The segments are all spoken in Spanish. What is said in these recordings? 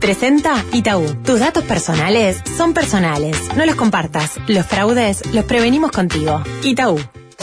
Presenta Itaú. Tus datos personales son personales. No los compartas. Los fraudes los prevenimos contigo. Itaú.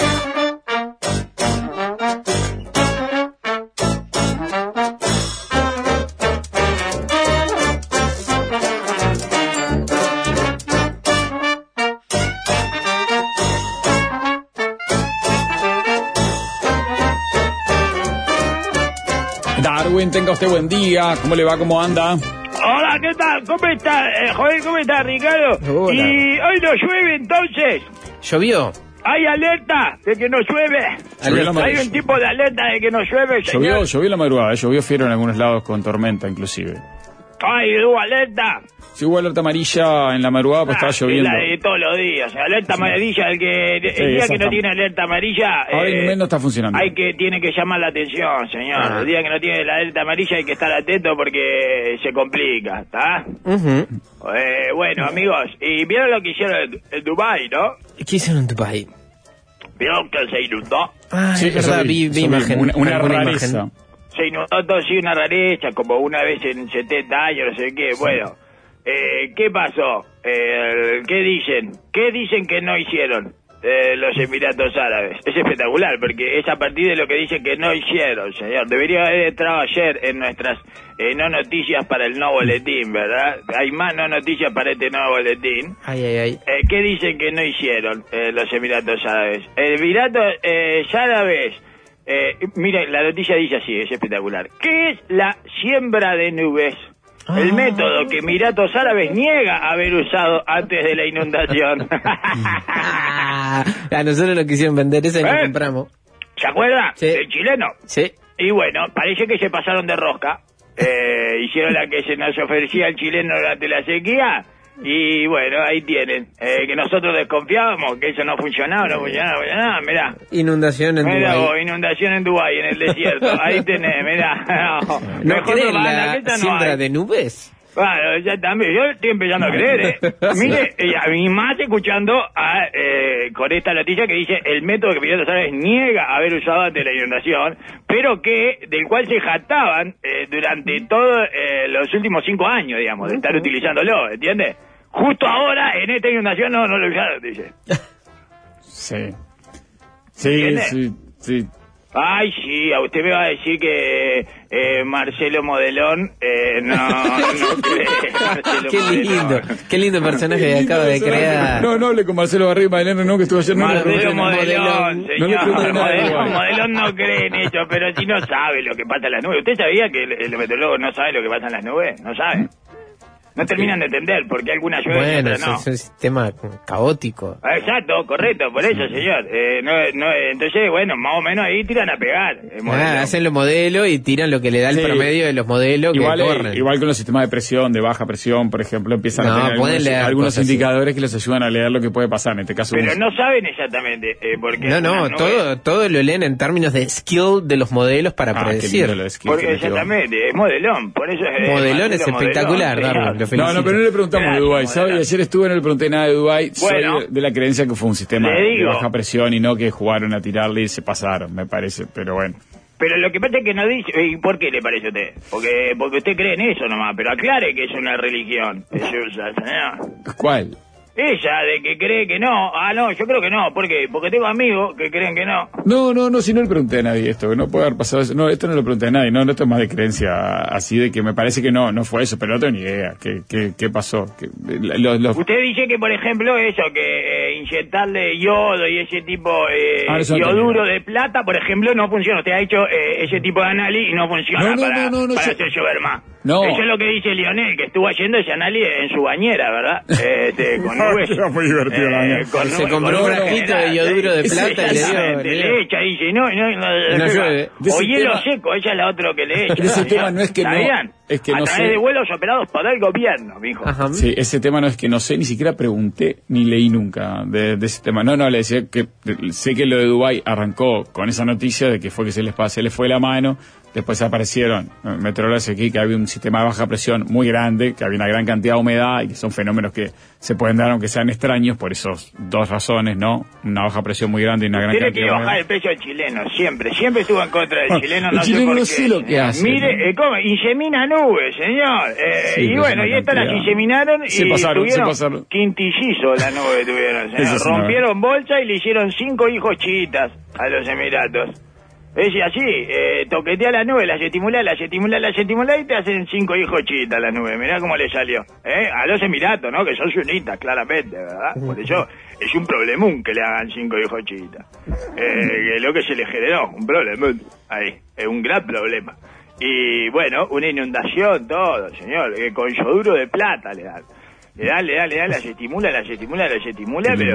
Darwin, tenga usted buen día. ¿Cómo le va? ¿Cómo anda? Hola, ¿qué tal? ¿Cómo está? Joder, ¿cómo está, Ricardo? Hola. Y hoy no llueve, entonces. ¿Llovió? Hay alerta de que no llueve. Hay un tipo de alerta de que no llueve, señor. Llovió en la madrugada, llovió fiero en algunos lados con tormenta, inclusive. Ay, hubo alerta. Si hubo alerta amarilla en la madrugada, pues estaba lloviendo. Es la de todos los días. Alerta amarilla, el día que no tiene alerta amarilla... Ahora en un mes no está funcionando. Tiene que llamar la atención, señor. El día que no tiene la alerta amarilla hay que estar atento porque se complica, ¿está? Bueno, amigos, y vieron lo que hicieron en Dubái, ¿no? ¿Qué hicieron en tu país? ¿Vieron que se inundó? Ah, Sí, es verdad, eso vi imagen. Una alguna rareza. imagen. Se inundó todo, sí, una rareza, como una vez en 70 años, no sé qué. Bueno, ¿qué pasó? ¿Qué dicen? ¿Qué dicen que no hicieron los Emiratos Árabes? Es espectacular, porque es a partir de lo que dicen que no hicieron, señor. Debería haber entrado ayer en nuestras no noticias para el no boletín, ¿verdad? Hay más no noticias para este no boletín. Ay. ¿Qué dicen que no hicieron los Emiratos Árabes? Emiratos Árabes... mire, la noticia dice así, es espectacular. ¿Qué es la siembra de nubes? El método que Emiratos Árabes niega haber usado antes de la inundación. A nosotros lo quisieron vender, ese lo compramos. ¿Se acuerda? Sí. Del chileno. Sí. Y bueno, parece que se pasaron de rosca. Hicieron la que se nos ofrecía el chileno durante la sequía. Y bueno, ahí tienen. Que nosotros desconfiábamos que eso no funcionaba, mirá. Inundación en Dubái. Inundación en Dubái, en el desierto. Ahí tenés, mirá. ¿No creen la siembra de nubes? Claro, ya también, yo estoy empezando a creer, Mire, a mí más escuchando con esta noticia que dice el método que Emiratos Árabes niega haber usado ante la inundación, pero del cual se jactaban durante todos los últimos 5 años, digamos, de estar utilizándolo, ¿entiende? Justo ahora, en esta inundación, no lo usaron, dice. Sí. Ay, sí, a usted me va a decir que Marcelo Modelón no cree. Marcelo Qué lindo personaje que acaba de crear. No hable con Marcelo Barrio Madelón, no, que estuvo ayer. Marcelo Modelón, señor. No Modelón no cree en eso, pero si no sabe lo que pasa en las nubes. ¿Usted sabía que el meteorólogo no sabe lo que pasa en las nubes? No sabe. No terminan de entender porque alguna llueve y Bueno, otra no. es un sistema caótico. Exacto, correcto, por eso, señor. Entonces, bueno, más o menos ahí tiran a pegar. Hacen los modelos y tiran lo que le da el promedio de los modelos que corren. Igual con los sistemas de presión, de baja presión, por ejemplo, empiezan a tener algunos indicadores que les ayudan a leer lo que puede pasar. En este caso, pero no saben exactamente porque todo lo leen en términos de skill de los modelos para predecir. Porque exactamente, es modelón, por eso es modelón es espectacular, Darwin. No, pero no le preguntamos de Dubái, ¿sabe? Ayer estuve, no le pregunté nada de Dubái. Bueno, soy de la creencia que fue un sistema de baja presión y no que jugaron a tirarle y se pasaron, me parece, pero bueno. Pero lo que pasa es que no dice... ¿Y por qué le parece a usted? Porque usted cree en eso nomás, pero aclare que es una religión. ¿Cuál? Ella, de que cree que no. No, yo creo que no. ¿Por qué? Porque tengo amigos que creen que no. No, si no le pregunté a nadie esto, que no puede haber pasado eso. No, esto no lo pregunté a nadie, esto es más de creencia, así de que me parece que no fue eso, pero no tengo ni idea. ¿Qué pasó? Usted dice que, por ejemplo, eso, que inyectarle yodo y ese tipo, yoduro de plata, por ejemplo, no funciona. Usted ha hecho ese tipo de análisis y no funciona para hacer llover más. No. Eso es lo que dice Lionel, que estuvo haciendo ese análisis en su bañera, ¿verdad? Con nubes. Muy divertido la bañera. Se compró un frasquito de yoduro de plata y le echa, dice, no llueve. O hielo seco, ella es la otra que le echa. Ese tema no es que es que a través de vuelos operados por el gobierno, mijo. Sí, ese tema no es que no sé, ni siquiera pregunté, ni leí nunca de ese tema. No, le decía que sé que lo de Dubái arrancó con esa noticia de que fue que se les fue la mano, Después aparecieron meteorólogos aquí que había un sistema de baja presión muy grande, que había una gran cantidad de humedad y que son fenómenos que se pueden dar aunque sean extraños por esas dos razones, ¿no? Una baja presión muy grande y una gran cantidad de humedad. Tiene que bajar el precio del chileno, siempre estuvo en contra del chileno, el no chileno sé por no qué. sé lo que hace. Mire, ¿cómo? Insemina nubes, señor. Sí, y bueno, y estas las inseminaron y tuvieron quintillizo la nube tuvieron, señor. Rompieron bolsa y le hicieron 5 hijos chiitas a los Emiratos. Es así, toquetea la nube, la estimula y te hacen 5 hijos chiitas la nube. Mirá cómo le salió. A los Emiratos, ¿no? Que son sunitas, claramente, ¿verdad? Por eso es un problemón que le hagan 5 hijos chiitas. Que es lo que se le generó, un problemón. Ahí, es un gran problema. Y bueno, una inundación, todo, señor. Con yoduro de plata le dan. Le dan, las estimula, pero...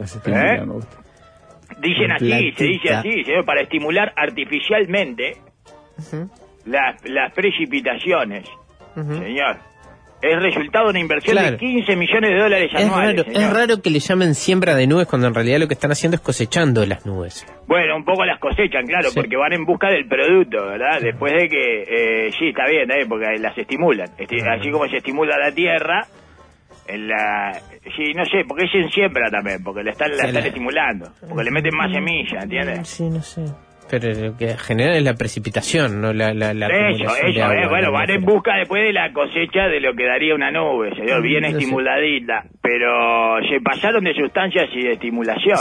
Dicen así, se dice así, señor, para estimular artificialmente las precipitaciones, señor. Es resultado de una inversión de $15 millones anuales. Es raro que le llamen siembra de nubes cuando en realidad lo que están haciendo es cosechando las nubes. Bueno, un poco las cosechan, claro, porque van en busca del producto, ¿verdad? Después de que, sí, está bien, porque las estimulan. Así como se estimula la tierra... Sí, no sé, porque es en siembra también, porque la están estimulando, porque le meten más semilla, ¿entiendes? Sí, no sé. Pero lo que genera es la precipitación, no la acumulación de agua, bueno, van en busca después de la cosecha de lo que daría una nube, señor, bien estimuladita, pero se pasaron de sustancias y de estimulación.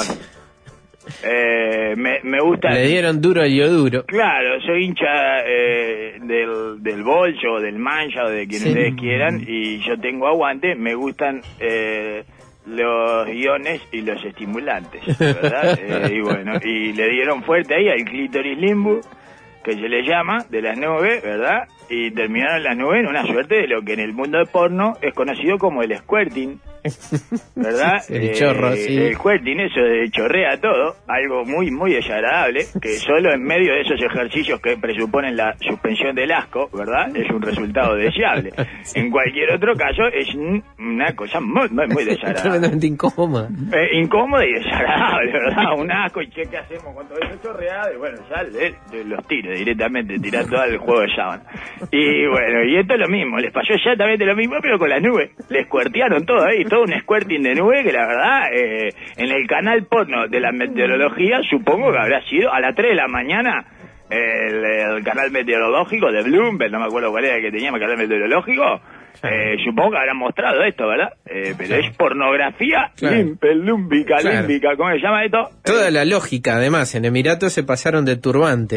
Me gusta. Le dieron duro al yoduro. Claro, soy hincha del Bolso, del Mancha o de quien ustedes quieran, y yo tengo aguante. Me gustan los iones y los estimulantes, ¿verdad? Y bueno, y le dieron fuerte ahí al clítoris limbo, que se le llama, de las nubes, ¿verdad? Y terminaron las nubes en una suerte de lo que en el mundo de porno es conocido como el squirting, ¿verdad? El chorro, sí. El squirting, eso de chorrea todo, algo muy, muy desagradable, que solo en medio de esos ejercicios que presuponen la suspensión del asco, ¿verdad? Es un resultado deseable. Sí. En cualquier otro caso, es una cosa muy, muy, muy desagradable. Tremendamente incómoda. Incómoda y desagradable, ¿verdad? Un asco, y ¿qué hacemos con todo eso chorreado? Y bueno, ya los tiro directamente, tirar todo el juego de sábana. Y bueno, y esto es lo mismo, les pasó exactamente lo mismo, pero con las nubes. Les cuertearon todo ahí, todo un squirting de nube que la verdad, en el canal porno de la meteorología, supongo que habrá sido a las 3 de la mañana, el canal meteorológico de Bloomberg, no me acuerdo cuál era el que teníamos, canal meteorológico, supongo que habrán mostrado esto, ¿verdad? Pero es pornografía límpica, ¿cómo se llama esto? Toda la lógica, además, en Emiratos se pasaron de turbante.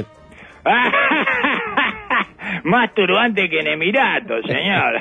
Más turbante que en Emiratos, señor.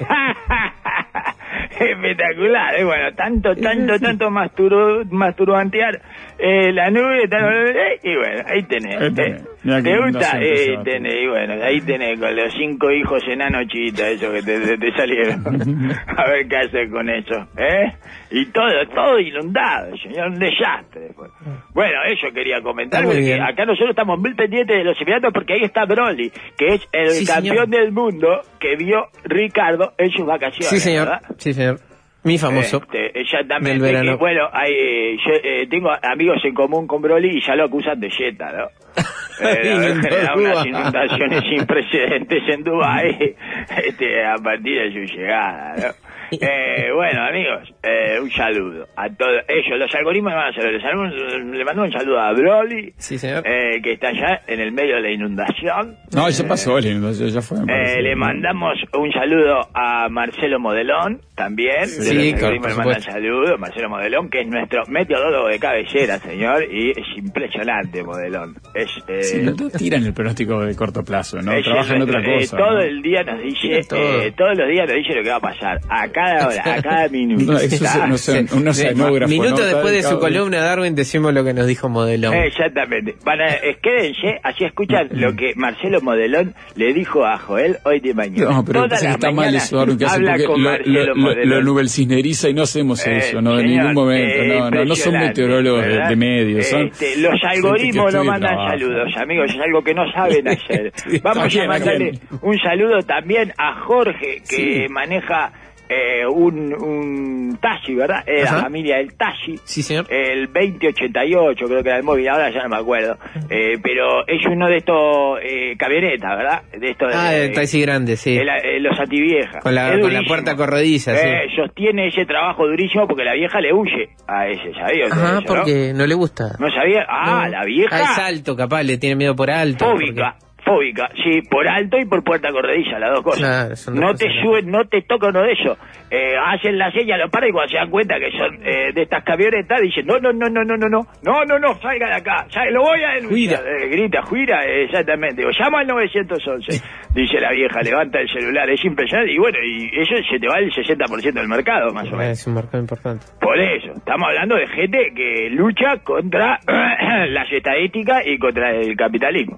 Espectacular, bueno, tanto más turbantear la nube, y bueno, ahí tenés. ¿Te gusta? Tenés, y bueno, ahí tenés con los 5 hijos enanos chiquitos, eso que te salieron. A ver qué haces con eso, Y todo inundado, señor, un desastre. Bueno, eso quería comentar, porque acá nosotros estamos muy pendientes de los Emiratos, porque ahí está Broly, que es el campeón del mundo que vio Ricardo en sus vacaciones. Sí, señor. ¿verdad? Sí, señor. Mi famoso. Exactamente. Que, bueno, yo tengo amigos en común con Broly y ya lo acusan de Jetta, ¿no? Unas inundaciones sin precedentes en Dubái a partir de su llegada, ¿no? Bueno, amigos, un saludo a todos ellos. Los algoritmos le van a saludar. Le mando un saludo a Broly, sí, señor, que está allá en el medio de la inundación. No, ya pasó la inundación, ya fue. Le mandamos un saludo a Marcelo Modelón, también. Sí, le mandan saludo, Marcelo Modelón, que es nuestro meteorólogo de cabecera, señor, y es impresionante, Modelón. Sí, no tiran el pronóstico de corto plazo, ¿no? Trabaja en otra cosa. Todo el día nos dice, todos los días nos dice lo que va a pasar. A cada hora, a cada minuto. Minutos después de su columna, Darwin, decimos lo que nos dijo Modelón. Exactamente. Quédense, así escuchan lo que Marcelo Modelón le dijo a Joel hoy de mañana. No, pero está mal eso, Darwin, que hace porque lo nubelcisneriza y no hacemos eso, no, en ningún momento. No son meteorólogos de medios. Los algoritmos no mandan saludos, amigos, es algo que no saben hacer. Vamos a mandarle un saludo también a Jorge, que maneja un Tashi, ¿verdad? La familia del Tashi. Sí, señor. El 2088, creo que era el móvil, ahora ya no me acuerdo. Pero es uno de estos camionetas, ¿verdad? De estos el taxi grande, sí. Los antiviejas. Con la puerta corrediza, sí. Sostiene ese trabajo durísimo porque la vieja le huye a ese, ¿sabía? Ajá, eso, porque no le gusta. No sabía. No. La vieja. Es alto, capaz, le tiene miedo por alto. Fóbica, sí, por alto y por puerta corrediza, las dos cosas. Claro, no te suben, no te toca uno de esos. Hacen la señal, lo paran y cuando se dan cuenta que son de estas camionetas, dicen, no, salga de acá, lo voy a denunciar. Grita, juira, exactamente. O llama al 911, dice la vieja, levanta el celular, es impresionante. Y bueno, y eso se te va el 60% del mercado, más o menos. Es un mercado importante. Por eso, estamos hablando de gente que lucha contra las estadísticas y contra el capitalismo.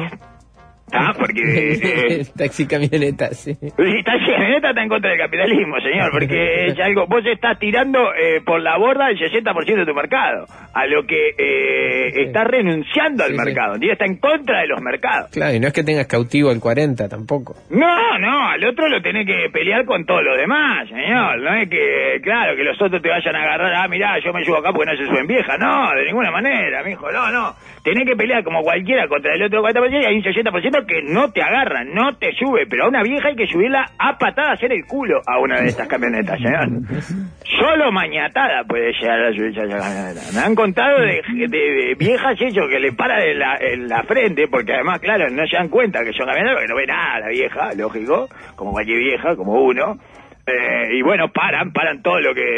Porque taxi camioneta, sí. Taxi camioneta está en contra del capitalismo, señor, porque es algo, vos estás tirando por la borda el 60% de tu mercado, a lo que estás renunciando al mercado, sí. Está en contra de los mercados. Claro, y no es que tengas cautivo el 40 tampoco. No, al otro lo tenés que pelear con todos los demás, señor. No es que, claro, que los otros te vayan a agarrar, mirá, yo me subo acá porque no se suben viejas. No, de ninguna manera, mijo, no. Tenés que pelear como cualquiera contra el otro 40% y hay un 60% que no te agarra, no te sube, pero a una vieja hay que subirla a patadas en el culo a una de estas camionetas, señor. Solo mañatada puede llegar a subirse a esa camioneta. Me han contado de viejas ellos que le paran en la frente, porque además, claro, no se dan cuenta que son camionetas, porque no ve nada la vieja, lógico, como cualquier vieja, como uno. Y bueno, paran todo lo que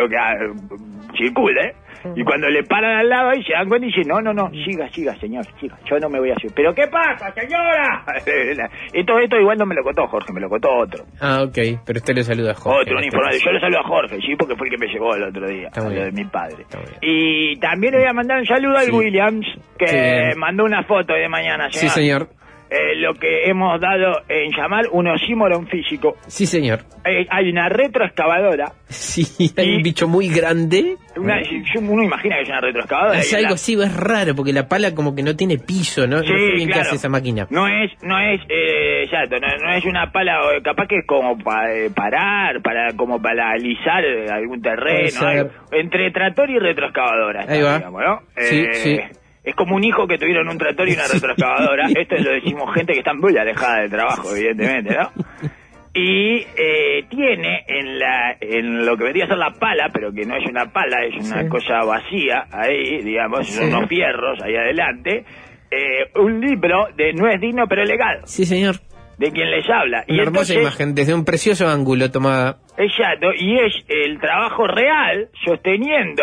circula, Y cuando le paran al lado y se dan cuenta y dicen, no, siga, señor, siga, yo no me voy a subir. ¿Pero qué pasa, señora? Y todo esto igual no me lo contó Jorge, me lo contó otro. Ok, pero usted le saluda a Jorge. Otro uniformado, yo le saludo a Jorge, sí, porque fue el que me llegó el otro día, lo de mi padre. Y también le voy a mandar un saludo al Williams, que mandó una foto de mañana, señor. Sí, señor. Lo que hemos dado en llamar un oxímoron físico. Sí, señor. Hay una retroexcavadora. Sí, hay un bicho muy grande. Uno imagina que es una retroexcavadora. Es algo así, es raro, porque la pala como que no tiene piso, ¿no? Sí, no sé bien claro. qué hace esa máquina. No es exacto, no es una pala, capaz que es como para parar, como para alisar algún terreno, algo, entre tractor y retroexcavadora. Ahí va. Digamos, ¿no? Sí. Es como un hijo que tuvieron un tractor y una retroexcavadora. Esto lo decimos gente que está muy alejada del trabajo, evidentemente, ¿no? Y tiene en lo que vendría a ser la pala, pero que no es una pala, es una cosa vacía, ahí, digamos, son unos fierros ahí adelante, un libro de No es digno pero legal. Sí, señor. De quien les habla. Una hermosa imagen, desde un precioso ángulo tomada. Exacto, y es el trabajo real sosteniendo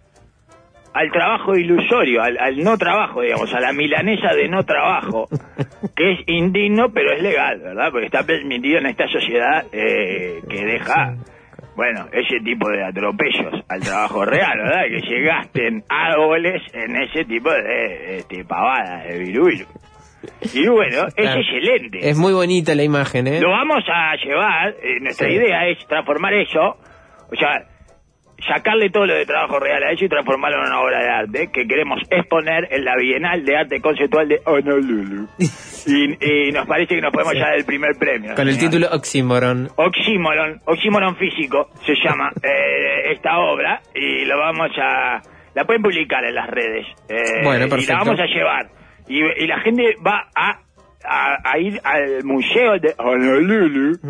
al trabajo ilusorio, al no trabajo, digamos, a la milanesa de no trabajo, que es indigno pero es legal, ¿verdad? Porque está permitido en esta sociedad que deja, bueno, ese tipo de atropellos al trabajo real, ¿verdad? Que se gasten árboles en ese tipo de pavadas, de viruilu. Y bueno, es excelente. Es muy bonita la imagen, ¿eh? Lo vamos a llevar, nuestra idea es transformar eso, o sea, sacarle todo lo de trabajo real a eso y transformarlo en una obra de arte que queremos exponer en la Bienal de Arte Conceptual de Honolulu. Y nos parece que nos podemos llevar el primer premio. Con el título Oxímoron. Oxímoron físico se llama esta obra y lo vamos a... La pueden publicar en las redes. Bueno, perfecto. Y la vamos a llevar. Y la gente va a ir al museo de Honolulu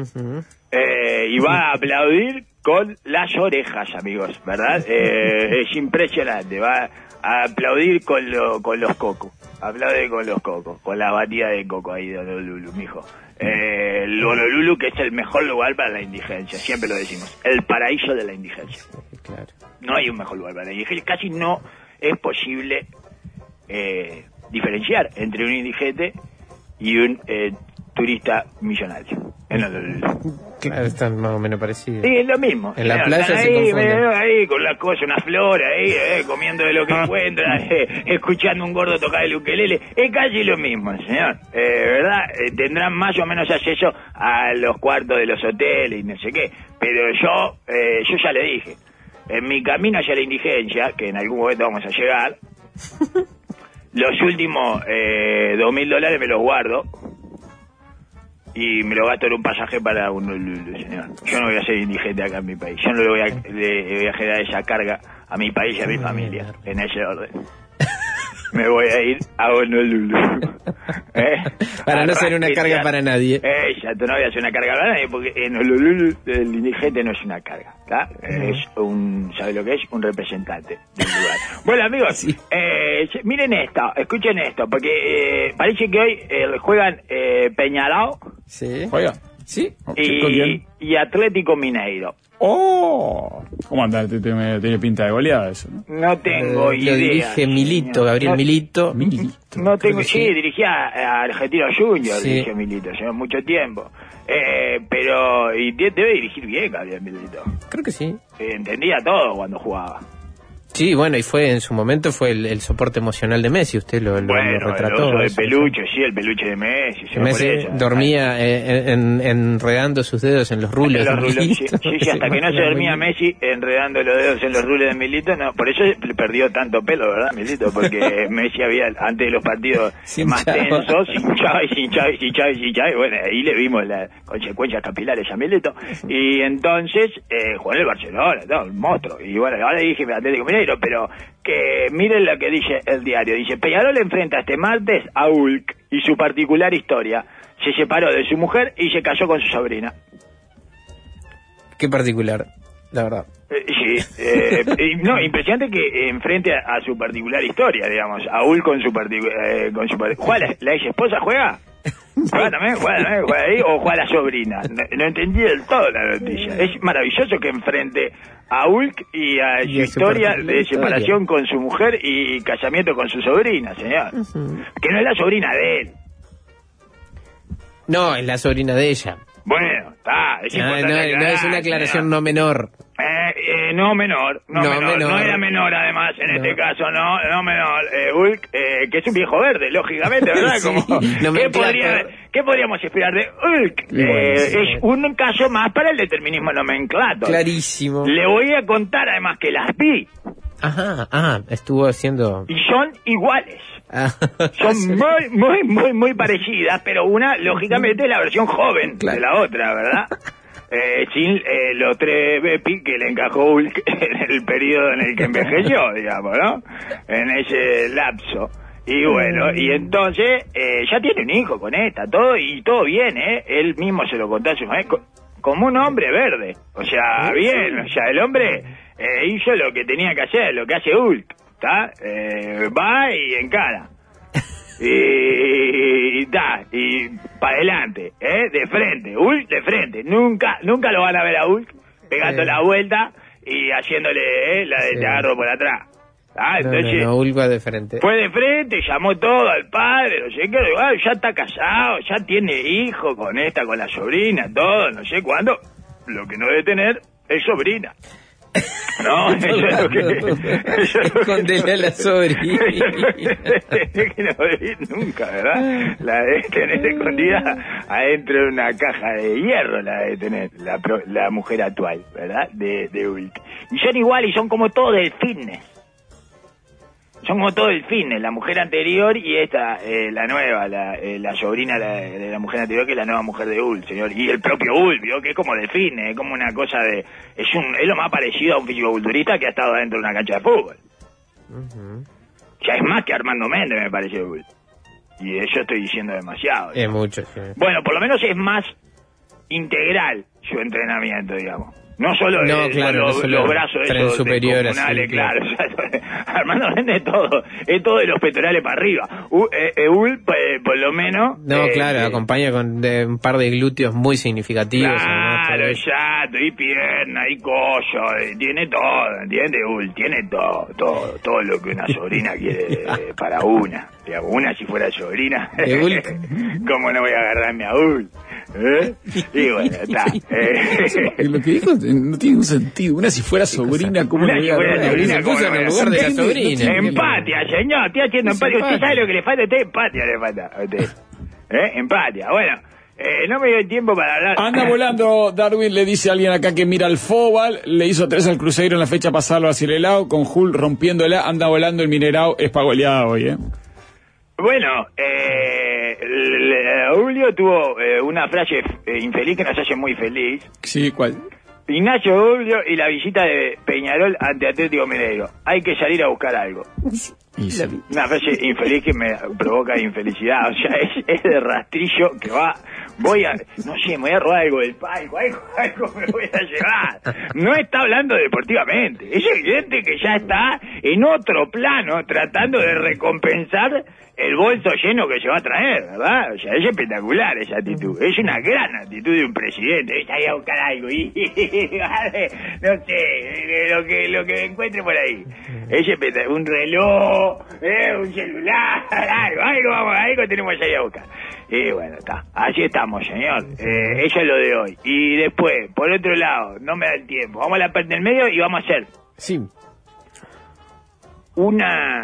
y va a aplaudir con las orejas, amigos, ¿verdad? Es impresionante, va a aplaudir con los cocos, aplaudir con los cocos, con la batida de coco ahí de Honolulu, mijo. El Honolulu, que es el mejor lugar para la indigencia, siempre lo decimos, el paraíso de la indigencia. Claro. No hay un mejor lugar para la indigencia, casi no es posible diferenciar entre un indigente y un turista millonario. Claro, están más o menos parecidos. Sí, es lo mismo. En la playa ahí, se confunden. Ahí con las cosas, una flor ahí, comiendo de lo que encuentran, escuchando un gordo tocar el ukelele. Es casi lo mismo, señor. ¿Verdad? Tendrán más o menos acceso a los cuartos de los hoteles y no sé qué. Pero yo ya le dije, en mi camino hacia la indigencia, que en algún momento vamos a llegar, los últimos $2.000 me los guardo y me lo gasto en un pasaje para Honolulu, señor. Yo no voy a ser indigente acá en mi país. Yo no le voy a generar esa carga a mi país y a mi familia, en ese orden. Me voy a ir a Honolulu. Para no ser una carga para nadie. Exacto, no voy a ser una carga para nadie, porque en Honolulu el indigente no es una carga, ¿tá? Es ¿sabe lo que es? Un representante del lugar. Bueno, amigos, sí. Miren esto, escuchen esto, porque parece que hoy juegan Peñarol. Sí. Juega. Sí. Y Atlético Mineiro. ¡Oh! ¿Cómo anda? Tiene pinta de goleada eso, ¿no? No tengo idea. Lo dirige Milito, Gabriel Milito. No tengo, sí. Dirigía a Argentino Junior, Sí. dirigía Milito, lleva mucho tiempo. Pero debe dirigir bien Gabriel Milito. Creo que sí. Entendía todo cuando jugaba. Sí, bueno, y el soporte emocional de Messi, usted lo retrató. El uso de eso, peluche, sí, el peluche de Messi. Messi dormía enredando sus dedos en los rulos. Sí, hasta que no se dormía Messi enredando los dedos en los rulos de Milito, no, por eso perdió tanto pelo, ¿verdad, Milito? Porque Messi había, antes de los partidos más tensos, hinchaba, y bueno, ahí le vimos las consecuencias capilares a Milito, y entonces jugó en el Barcelona, no, un monstruo, y bueno, ahora dije Atlético Mineiro, pero que miren lo que dice el diario, dice: Peñarol enfrenta este martes a Hulk y su particular historia. Se separó de su mujer y se casó con su sobrina. Qué particular, la verdad. No, impresionante que enfrente a su particular historia, digamos, a Hulk con su particular... ¿Juega la ex esposa? ¿Juega? ¿Juega también? ¿Juega ahí? ¿O juega la sobrina? No entendí del todo la noticia. Es maravilloso que enfrente a Hulk y a su historia de separación con su mujer y casamiento con su sobrina, señor. Que no es la sobrina de él. No, es la sobrina de ella. Bueno, está. No, es una aclaración no menor. No menor. No era menor, además, en este caso, no menor. Hulk, que es un viejo verde, lógicamente, ¿verdad? Sí, ¿Qué podríamos esperar de Hulk? Es un caso más para el determinismo nomenclato. Clarísimo. Le voy a contar, además, que las vi. Ajá, estuvo haciendo... Y son iguales. Son muy parecidas, pero una, lógicamente, es la versión joven de la otra, ¿verdad? Sin los 3 Bepi que le encajó Hulk en el periodo en el que envejeció, digamos, ¿no? En ese lapso. Y bueno, y entonces ya tiene un hijo con esta, todo bien, Él mismo se lo contó a su mamá, como un hombre verde. O sea, bien, o sea, el hombre hizo lo que tenía que hacer, lo que hace Hulk, ¿está? Va y encara. Y para adelante, de frente, Hulk de frente. Nunca lo van a ver a Hulk pegando la vuelta y haciéndole la de te agarro por atrás. Entonces, Hulk va de frente. Fue de frente, llamó todo al padre, no sé qué, ya está casado, ya tiene hijo con la sobrina, todo, no sé cuándo. Lo que no debe tener es sobrina. No, eso es lo que... Condena a la sobrina. Que no debe ir nunca, ¿verdad? La debe tener escondida adentro de una caja de hierro, la debe tener la mujer actual, ¿verdad? De Hulk. Y son iguales y son como todos del fitness. Son como todo el fitness, la mujer anterior y esta, la nueva, la sobrina de la mujer anterior, que es la nueva mujer de Hulk, señor. Y el propio Hulk, ¿vio? Que es como del fitness, es como una cosa de... Es lo más parecido a un fisicoculturista que ha estado dentro de una cancha de fútbol. Ya es más que Armando Méndez, me parece, Hulk. Y eso estoy diciendo demasiado. Es mucho, sí. Bueno, por lo menos es más integral su entrenamiento, digamos. No solo los brazos esos superiores, claro. Armando Méndez es todo de los pectorales para arriba. Hulk, por lo menos... claro, acompaña con un par de glúteos muy significativos. Claro, exacto, y pierna, y collo, tiene todo, ¿entiendes? Hulk tiene todo lo que una sobrina quiere para una. Digamos, una si fuera sobrina, ¿cómo no voy a agarrarme a Hulk? Y bueno, está. Lo que dijo no tiene un sentido. Una si fuera sobrina, ¿cómo le voy a sobrina? ¿Cómo en el lugar de la sobrina? Empatia, señor, estoy haciendo empatia. ¿Usted sabe lo que le falta a usted? Empatia le falta a usted. Empatia, bueno. No me dio tiempo para hablar. Anda volando, Darwin, le dice a alguien acá que mira al Fóbal, le hizo 3 al Cruzeiro en la fecha pasada hacia el helado, con Hulk rompiéndola, anda volando el Mineirao, es pa' goleada hoy, Bueno, Julio tuvo una frase infeliz que nos hace muy feliz. Sí, ¿cuál? Ignacio Julio y la visita de Peñarol ante Atlético Mineiro. Hay que salir a buscar algo. Una frase infeliz que me provoca infelicidad. O sea, es de rastrillo que me voy a robar algo del palco, algo me voy a llevar. No está hablando deportivamente. Es evidente que ya está en otro plano tratando de recompensar el bolso lleno que se va a traer, ¿verdad? O sea, es espectacular esa actitud. Es una gran actitud de un presidente. Es ahí a buscar algo y no sé, lo que encuentre por ahí. Es espectacular. Un reloj, un celular, algo tenemos ahí a buscar. Y bueno, está. Así estamos, señor. Eso es lo de hoy. Y después, por otro lado, no me da el tiempo. Vamos a la parte del medio y vamos a hacer sí. un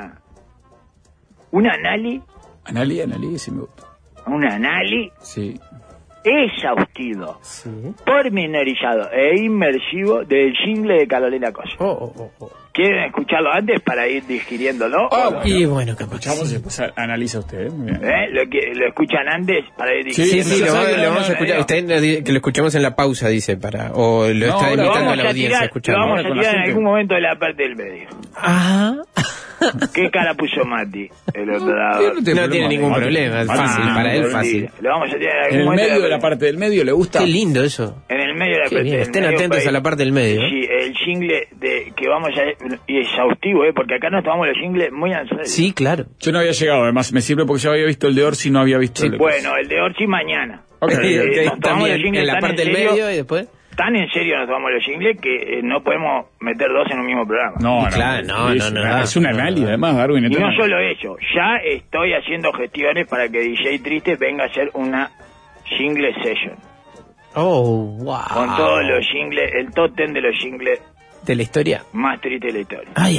análisis, sí me gusta. Un análisis sí. exhaustivo, Sí. pormenorizado e inmersivo del jingle de Carolina Cosa. ¿Quieren escucharlo antes para ir digiriéndolo? Y bueno, capaz. Escuchamos y después analiza usted. Muy bien. ¿Lo escuchan antes para ir digiriendo? Sí, lo vamos a escuchar. Usted que lo escuchemos en la pausa, dice, o lo está invitando a la audiencia a escuchar. Lo vamos a tirar en algún momento de la parte del medio. Ah. ¿Qué cara puso Mati? El otro lado. No tiene ningún problema, es fácil, para él fácil. Lo vamos a tirar en algún momento. En el medio de la parte del medio, ¿le gusta? Qué lindo eso. En el medio de la parte del medio. Estén atentos a la parte del medio. Sí, el jingle que vamos a... Y exhaustivo, porque acá nos tomamos los jingles muy en serio. Sí, claro. Yo no había llegado, además me sirve porque yo había visto el de Orsi y no había visto el de Bueno, el de Orsi mañana. Okay. Nos tomamos los jingles en la parte del medio y después... Tan en serio nos tomamos los jingles que no podemos meter dos en un mismo programa. No. Es un análisis, además, Darwin. Y no solo eso, ya estoy haciendo gestiones para que DJ Triste venga a hacer una jingle session. Oh, wow. Con todos los jingles, el top 10 de los jingles. ¿De la historia? Más tristes de la historia. Ay.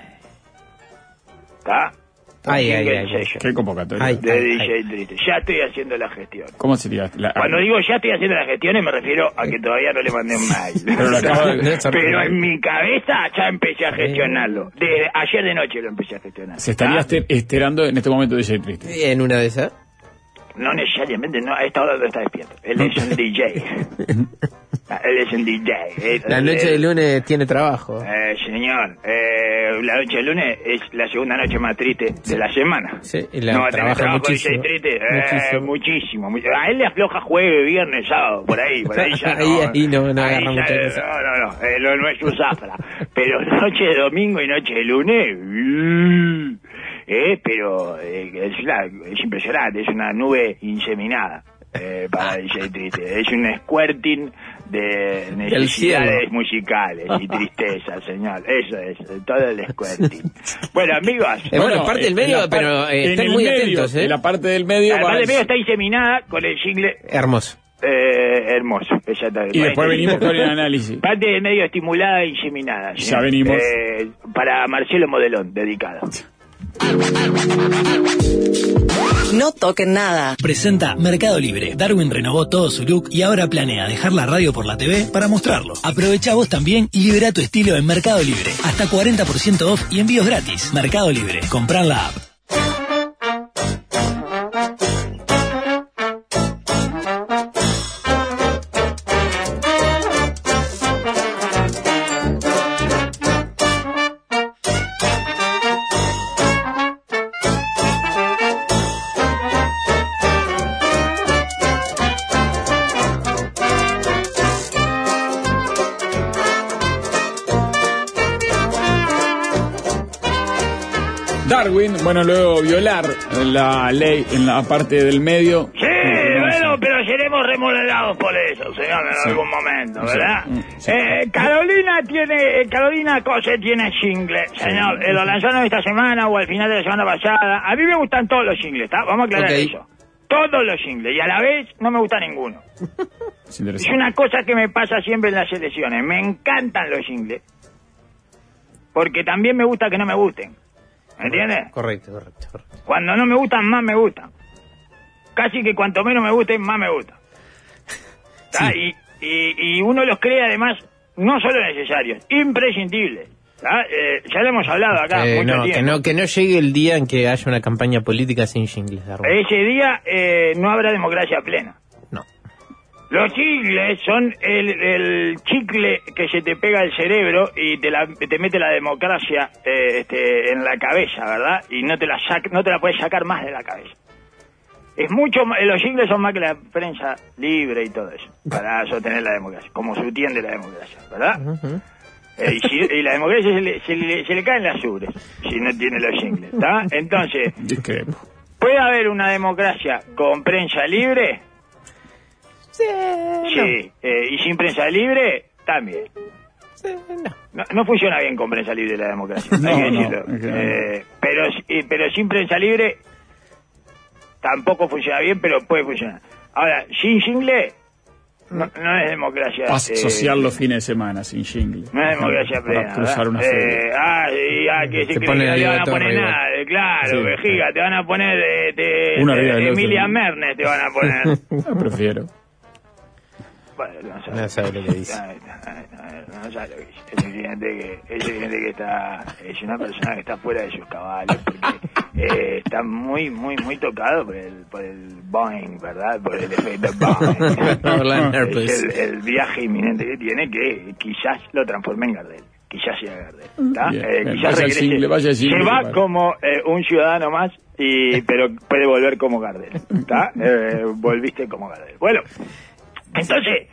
¿Está? Ay. Qué convocatoria. De DJ Triste. Ya estoy haciendo la gestión. ¿Cómo sería? Cuando digo ya estoy haciendo las gestiones me refiero a que todavía no le mandé un mail. Pero en mi cabeza ya empecé a gestionarlo. Desde ayer de noche lo empecé a gestionar. ¿Se estaría esperando en este momento DJ Triste? ¿En una de esas? No necesariamente, no, a esta hora no está despierto. Él es un DJ. Él es un DJ. La noche de lunes tiene trabajo. Señor, la noche de lunes es la segunda noche más triste de la semana. Sí, y no, trabaja muchísimo. Triste, muchísimo. A él le afloja jueves, viernes, sábado, por ahí ya no. ahí no agarra mucha cosa. No, no es su zafra. Pero noche de domingo y noche de lunes... pero es impresionante, es una nube inseminada para DJ Triste. Es un squirting de necesidades musicales y tristeza, señor. Eso es, todo el squirting. Bueno, amigos. Bueno, parte del medio, pero estén muy atentos, En la parte del medio... La parte del medio está inseminada con el jingle... Hermoso. Hermoso, exactamente. Y después venimos con el análisis. Parte del medio estimulada e inseminada. Ya venimos. Para Marcelo Modelón, dedicado. No toquen nada. Presenta Mercado Libre. Darwin renovó todo su look y ahora planea dejar la radio por la TV para mostrarlo. Aprovecha vos también y libera tu estilo en Mercado Libre. Hasta 40% off y envíos gratis. Mercado Libre. Comprar la app. Darwin, bueno, luego violar la ley en la parte del medio. Sí, bueno, pero seremos remunerados por eso, señor, en algún momento, ¿verdad? Sí. Carolina Cose tiene jingle, señor. Lo lanzaron esta semana o al final de la semana pasada. A mí me gustan todos los jingles, ¿está? Vamos a aclarar eso. Todos los jingles, y a la vez no me gusta ninguno. Es una cosa que me pasa siempre en las elecciones. Me encantan los jingles, porque también me gusta que no me gusten. ¿Me entiendes? Correcto. Cuando no me gustan, más me gustan. Casi que cuanto menos me gusten, más me gustan. Sí. Y uno los cree además no solo necesarios, imprescindibles. Ya lo hemos hablado acá mucho tiempo. Que no llegue el día en que haya una campaña política sin jingles. Ese día no habrá democracia plena. No. Los jingles son el chicle que se te pega al cerebro y te mete la democracia en la cabeza, ¿verdad? Y no te la puedes sacar más de la cabeza. Es mucho, los jingles son más que la prensa libre y todo eso, para sostener la democracia, como sostén de la democracia, ¿verdad? Uh-huh. Y la democracia se le caen las ubres si no tiene los jingles, ¿está? Entonces, ¿puede haber una democracia con prensa libre? Sí. Y sin prensa libre, también. Sí, no funciona bien con prensa libre la democracia, hay que decirlo. Pero sin prensa libre tampoco funciona bien, pero puede funcionar. Ahora, sin jingle no es democracia. Asociar los fines de semana sin jingle. No es democracia plena. Para cruzar una feria. Que se cree que no le van a poner nada. Claro, vejiga, te van a poner Emilia Mernes, te van a poner. Yo prefiero. Bueno, no sabe lo que dice. No sabe lo que dice. Es evidente que es una persona que está fuera de sus cabales, porque está muy, muy, muy tocado por el Boeing, ¿verdad? Por el efecto Boeing. Es el viaje inminente que tiene, que quizás lo transforme en Gardel. Quizás sea Gardel. Quizás regrese. Se va como un ciudadano más, pero puede volver como Gardel. Volviste como Gardel. Bueno. Entonces,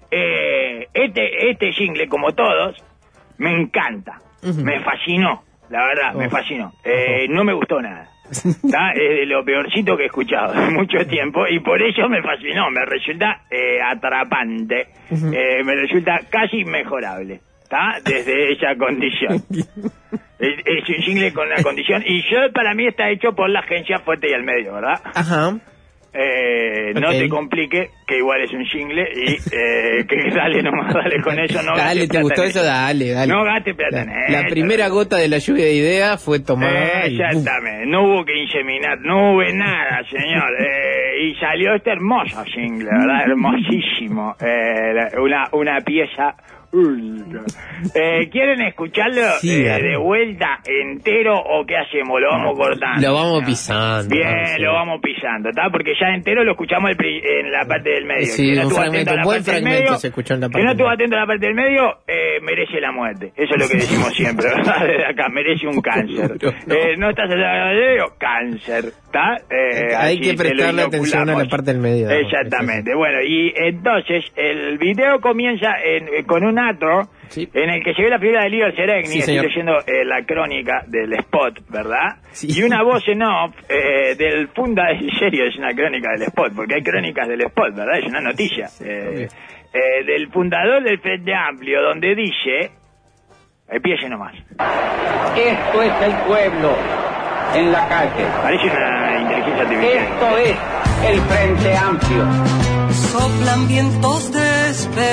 este jingle, como todos, me encanta, me fascinó, la verdad, me fascinó. No me gustó nada, es de lo peorcito que he escuchado en mucho tiempo, y por eso me fascinó, me resulta atrapante, me resulta casi inmejorable, desde esa condición. Es un jingle con una condición, y para mí está hecho por la agencia Fuerte y al Medio, ¿verdad? Ajá. No te complique, que igual es un jingle y que dale nomás, dale con eso. No dale, ¿te gustó eso? Dale. No gaste plata en eso. La primera gota de la lluvia de ideas fue tomada. Exactamente, no hubo que inseminar, no hubo nada, señor. Y salió este hermoso jingle, ¿verdad? Hermosísimo. Una pieza. ¿Quieren escucharlo de vuelta entero o qué hacemos? ¿Lo vamos cortando? Lo vamos pisando. Bien, lo vamos pisando, ¿está? Porque ya entero lo escuchamos en la parte del medio. Sí, un buen fragmento se escuchó en la parte del medio. Si no estuvo atento a la parte del medio, merece la muerte. Eso es lo que decimos siempre, ¿verdad? Desde acá, merece un cáncer. No estás en el medio, cáncer, ¿está? Hay que prestarle atención a la parte del medio. Exactamente. Bueno, y entonces el video comienza con un acto en el que se ve la figura de Lío Seregni, estoy leyendo la crónica del spot, ¿verdad? Sí. Y una voz en off del en serio, es una crónica del spot, porque hay crónicas del spot, ¿verdad? Es una noticia. Del fundador del Frente Amplio, donde dice, empiece nomás. Esto es el pueblo en la calle. Parece una inteligencia artificial. Esto es el Frente Amplio. Soplan vientos de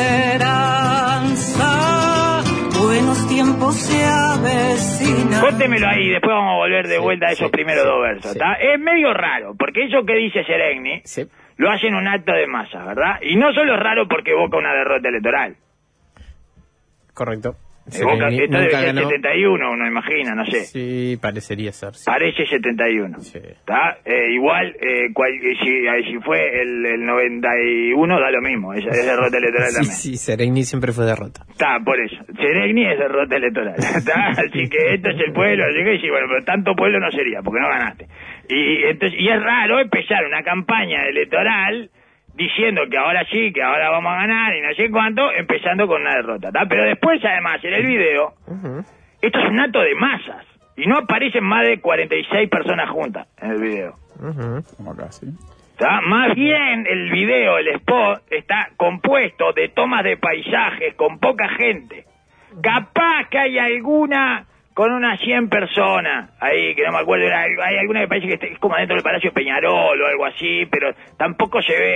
esperanza, buenos tiempos se avecinan. Póntemelo ahí, después vamos a volver de vuelta a esos primeros dos versos, ¿está? Es medio raro, porque eso que dice Seregni lo hacen un acto de masa, ¿verdad? Y no solo es raro porque evoca una derrota electoral. Correcto. Esto debe ser 71, uno imagina, no sé. Sí, parecería ser. Sí. Parece 71. ¿Está? Igual, si fue el 91, da lo mismo. Es derrota electoral también. Sí, Seregni siempre fue derrota. Está, por eso. Seregni es derrota electoral. ¿Está? Así que esto es el pueblo. Así que sí, bueno, pero tanto pueblo no sería, porque no ganaste. Y es raro empezar una campaña electoral diciendo que ahora sí, que ahora vamos a ganar y no sé cuánto, empezando con una derrota, ¿tá? Pero después, además, en el video, esto es un acto de masas, y no aparecen más de 46 personas juntas en el video. Como acá, sí. ¿Tá? Más bien, el video, el spot, está compuesto de tomas de paisajes con poca gente. Capaz que hay alguna con unas 100 personas, ahí que no me acuerdo, hay alguna que parece que es como dentro del Palacio Peñarol o algo así, pero tampoco se ve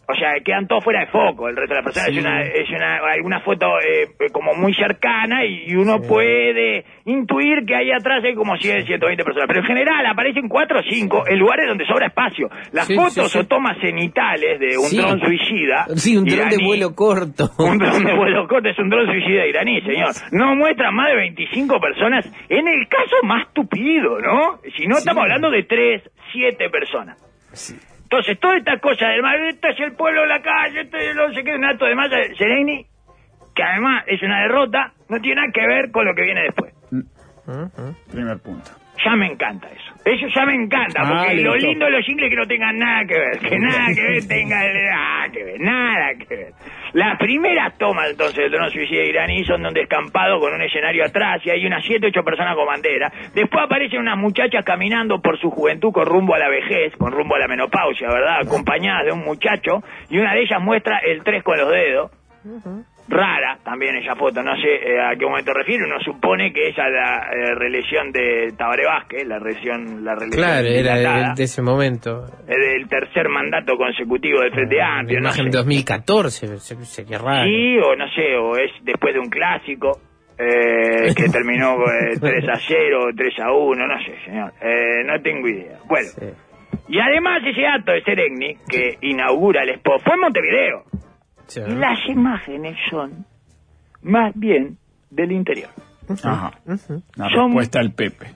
O sea, quedan todos fuera de foco. El resto de las personas es alguna foto como muy cercana y uno puede intuir que ahí atrás hay como 100, 120 personas. Pero en general aparecen 4 o 5 en lugares donde sobra espacio. Las fotos o tomas cenitales de un dron suicida. Sí, un dron de vuelo corto. Un dron de vuelo corto es un dron suicida iraní, señor. No muestra más de 25 personas en el caso más tupido, ¿no? Si no estamos hablando de 3, 7 personas. Sí. Entonces, toda esta cosa del mar, esto es el pueblo de la calle, esto es no sé qué, un acto de masa de Seregni, que además es una derrota, no tiene nada que ver con lo que viene después. Primer punto. Ya me encanta eso. Eso ya me encanta, porque lo lindo de los jingles es que no tengan nada que ver, que nada que ver tenga nada que ver. Las primeras tomas, entonces, del dron suicida iraní son de un descampado con un escenario atrás y hay unas 7, 8 personas con bandera. Después aparecen unas muchachas caminando por su juventud con rumbo a la vejez, con rumbo a la menopausia, ¿verdad? Acompañadas de un muchacho y una de ellas muestra el 3 con los dedos. Rara también esa foto, no sé a qué momento refiere, uno supone que esa es la reelección de Tabaré Vázquez, la reelección claro, era de ese momento. El tercer mandato consecutivo del Frente Amplio, no sé. En 2014, sería raro. Sí, o no sé, o es después de un clásico que terminó 3-0, 3-1, no sé, señor, no tengo idea. Bueno, y además ese acto de Seregni que inaugura el spot fue en Montevideo. Sí. Y las imágenes son más bien del interior. Ajá. La respuesta al Pepe.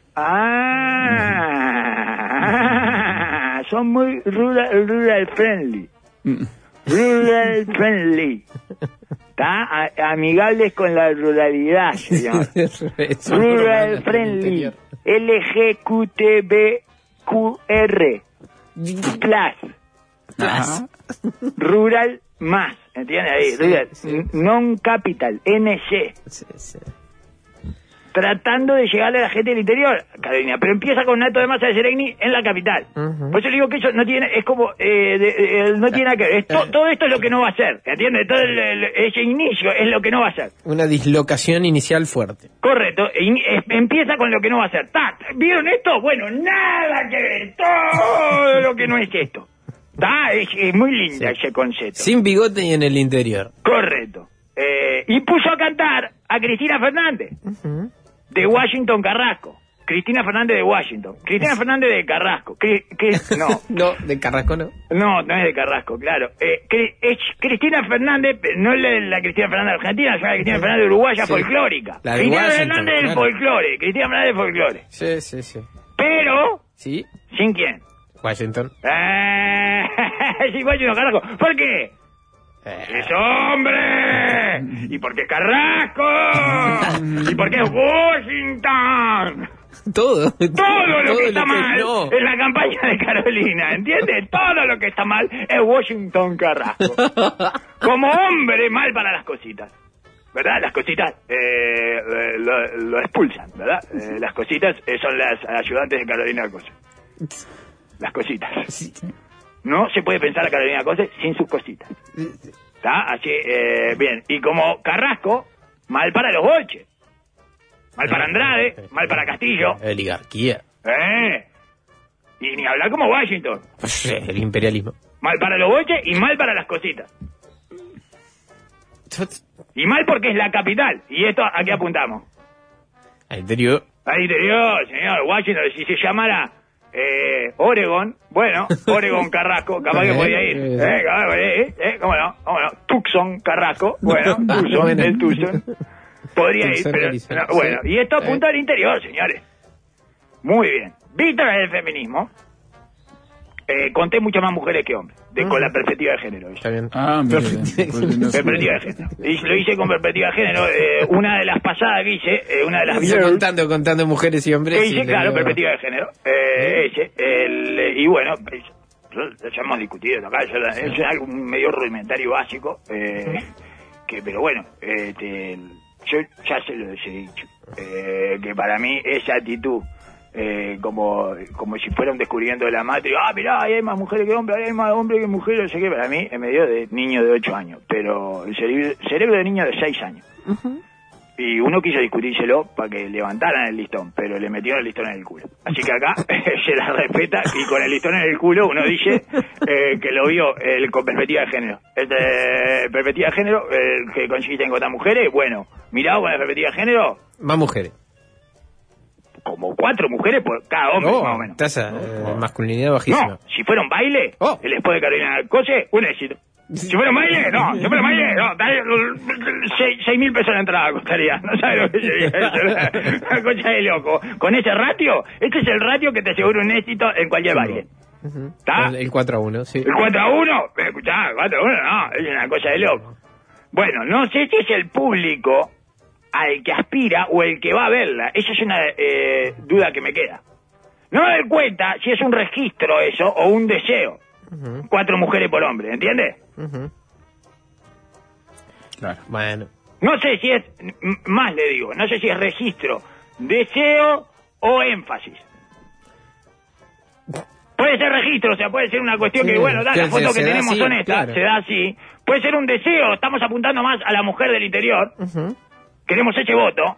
Son muy rural friendly. Rural friendly. ¿Está? Amigables con la ruralidad, señor. Rural friendly. LGQTBQR. Plus. Ajá. Rural más. ¿Entiendes? Ahí, non-capital, NC. Tratando de llegarle a la gente del interior, Carolina, pero empieza con un acto de masa de Seregni en la capital. Por eso le digo que eso no tiene, es como, no tiene nada que ver. Todo esto es lo que no va a hacer, ¿entiendes? Todo ese inicio es lo que no va a hacer. Una dislocación inicial fuerte. Correcto, empieza con lo que no va a hacer. ¿Vieron esto? Bueno, nada que ver, todo lo que no es esto. Es muy linda ese concepto. Sin bigote y en el interior. Correcto. Y puso a cantar a Cristina Fernández, de Washington Carrasco. Cristina Fernández de Washington. Cristina Fernández de Carrasco. No, de Carrasco no. No es de Carrasco, claro. Es Cristina Fernández, no es la Cristina Fernández de Argentina, sino la Cristina Fernández de uruguaya folclórica. La de Cristina Washington, Fernández del folclore. Cristina Fernández del folclore. Sí. Pero, ¿sí? ¿Sin quién? Washington. Sí, Washington Carrasco. ¿Por qué? ¡Es hombre! ¿Y por qué Carrasco? ¿Y por qué Washington? Todo lo que está mal es la campaña de Carolina, ¿entiendes? Todo lo que está mal es Washington Carrasco. Como hombre, mal para las cositas. ¿Verdad? Las cositas lo expulsan, ¿verdad? Las cositas son las ayudantes de Carolina Cose. Las cositas. Sí. No se puede pensar a Carolina Cose sin sus cositas. ¿Está? Así, bien. Y como Carrasco, mal para los bolches. Mal para Andrade, mal para Castillo. Oligarquía. Y ni hablar como Washington. El imperialismo. Mal para los bolches y mal para las cositas. Y mal porque es la capital. ¿Y esto a qué apuntamos? Al interior. Al interior, señor. Washington, si se llamara Oregon, bueno, Oregon Carrasco, capaz que podía ir. ¿Cómo no? Tucson Carrasco, bueno, Tucson, el Tucson. Podría ir, pero bueno. Y esto apunta al interior, señores. Muy bien. Víctor del feminismo. Conté muchas más mujeres que hombres, con la perspectiva de género. Está bien. Perspectiva de género. Y lo hice con perspectiva de género. Una de las pasadas que hice, una de las... Contando mujeres y hombres. Hice, claro, perspectiva de género. Y bueno, ya hemos discutido acá, es algo medio rudimentario básico, pero bueno, yo ya se lo he dicho, que para mí esa actitud, como si fuera un descubrimiento de la matriz, mirá, ahí hay más mujeres que hombres, ahí hay más hombres que mujeres, no sé qué, para mí es medio de niño de 8 años, pero el cerebro de niño de 6 años. Y uno quiso discutírselo para que levantaran el listón, pero le metieron el listón en el culo. Así que acá se la respeta, y con el listón en el culo uno dice que lo vio con perspectiva de género. Perspectiva de género, que consiste en contar mujeres, bueno, mirado con la perspectiva de género... Más mujeres. Como 4 mujeres por cada hombre, más o menos. Tasa masculinidad bajísima. No, si fuera un baile, después de Carolina Cose, un éxito. Si fuera un baile, no. 6.000 pesos la entrada costaría. No sabes lo que sería eso. Una cosa de loco. Con ese ratio, este es el ratio que te asegura un éxito en cualquier baile. ¿Está? El 4-1, sí. ¿El 4-1? Escuchá, 4-1 no, es una cosa de loco. Bueno, no sé si es el público al que aspira o el que va a verla. Esa es una duda que me queda. No me doy cuenta si es un registro eso o un deseo. 4 mujeres por hombre, ¿entiendes? Claro. Bueno. No sé si es, más le digo, no sé si es registro, deseo o énfasis. Puede ser registro, o sea, puede ser una cuestión que, bueno, las fotos que tenemos son estas, se da así. Puede ser un deseo, estamos apuntando más a la mujer del interior, queremos ese voto.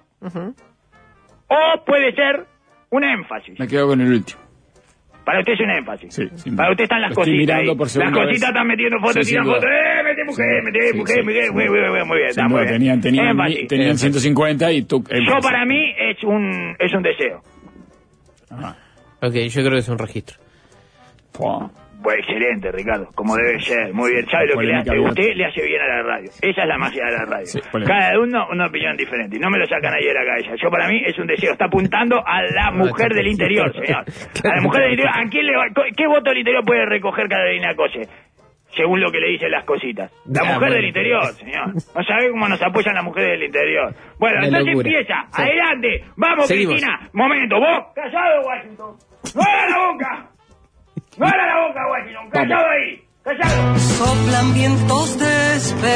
O puede ser un énfasis. Me quedo con el último. Para usted es un énfasis. Sí, para usted están las cositas ahí. Las cositas están metiendo fotos, tiran fotos. Mete mujer, muy bien. Está muy bien. Tenían 150 y tú... Yo para mí es un deseo. Ok, yo creo que es un registro. Pues excelente, Ricardo, como debe ser. Muy bien, ¿sabe lo que le hace? Usted le hace bien a la radio. Esa es la magia de la radio. Sí, cada uno una opinión diferente. Y no me lo sacan ahí de la cabeza. Yo para mí es un deseo. Está apuntando a la mujer del interior, señor. A la mujer del interior. ¿A quién qué voto del interior puede recoger Carolina Cose? Según lo que le dicen las cositas. La mujer del interior, señor. No sabe cómo nos apoyan las mujeres del interior. Bueno, entonces empieza. Sí. Adelante. Vamos, seguimos. Cristina. Momento. Vos, callado, Washington. ¡No abra la boca! ¡No abra la boca, Washington! ¡Callado ahí! ¡Callado! Soplan vientos de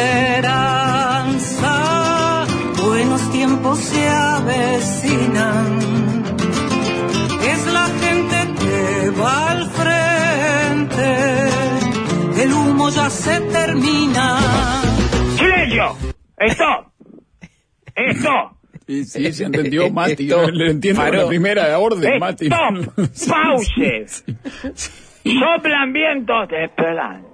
esperanza, buenos tiempos se avecinan. Es la gente que va al frente, el humo ya se termina. ¡Silencio! ¡Esto! Sí, se entendió, Mati. Le entiendo con la primera orden, Mati. ¡Pause! Soplan vientos de esperanza.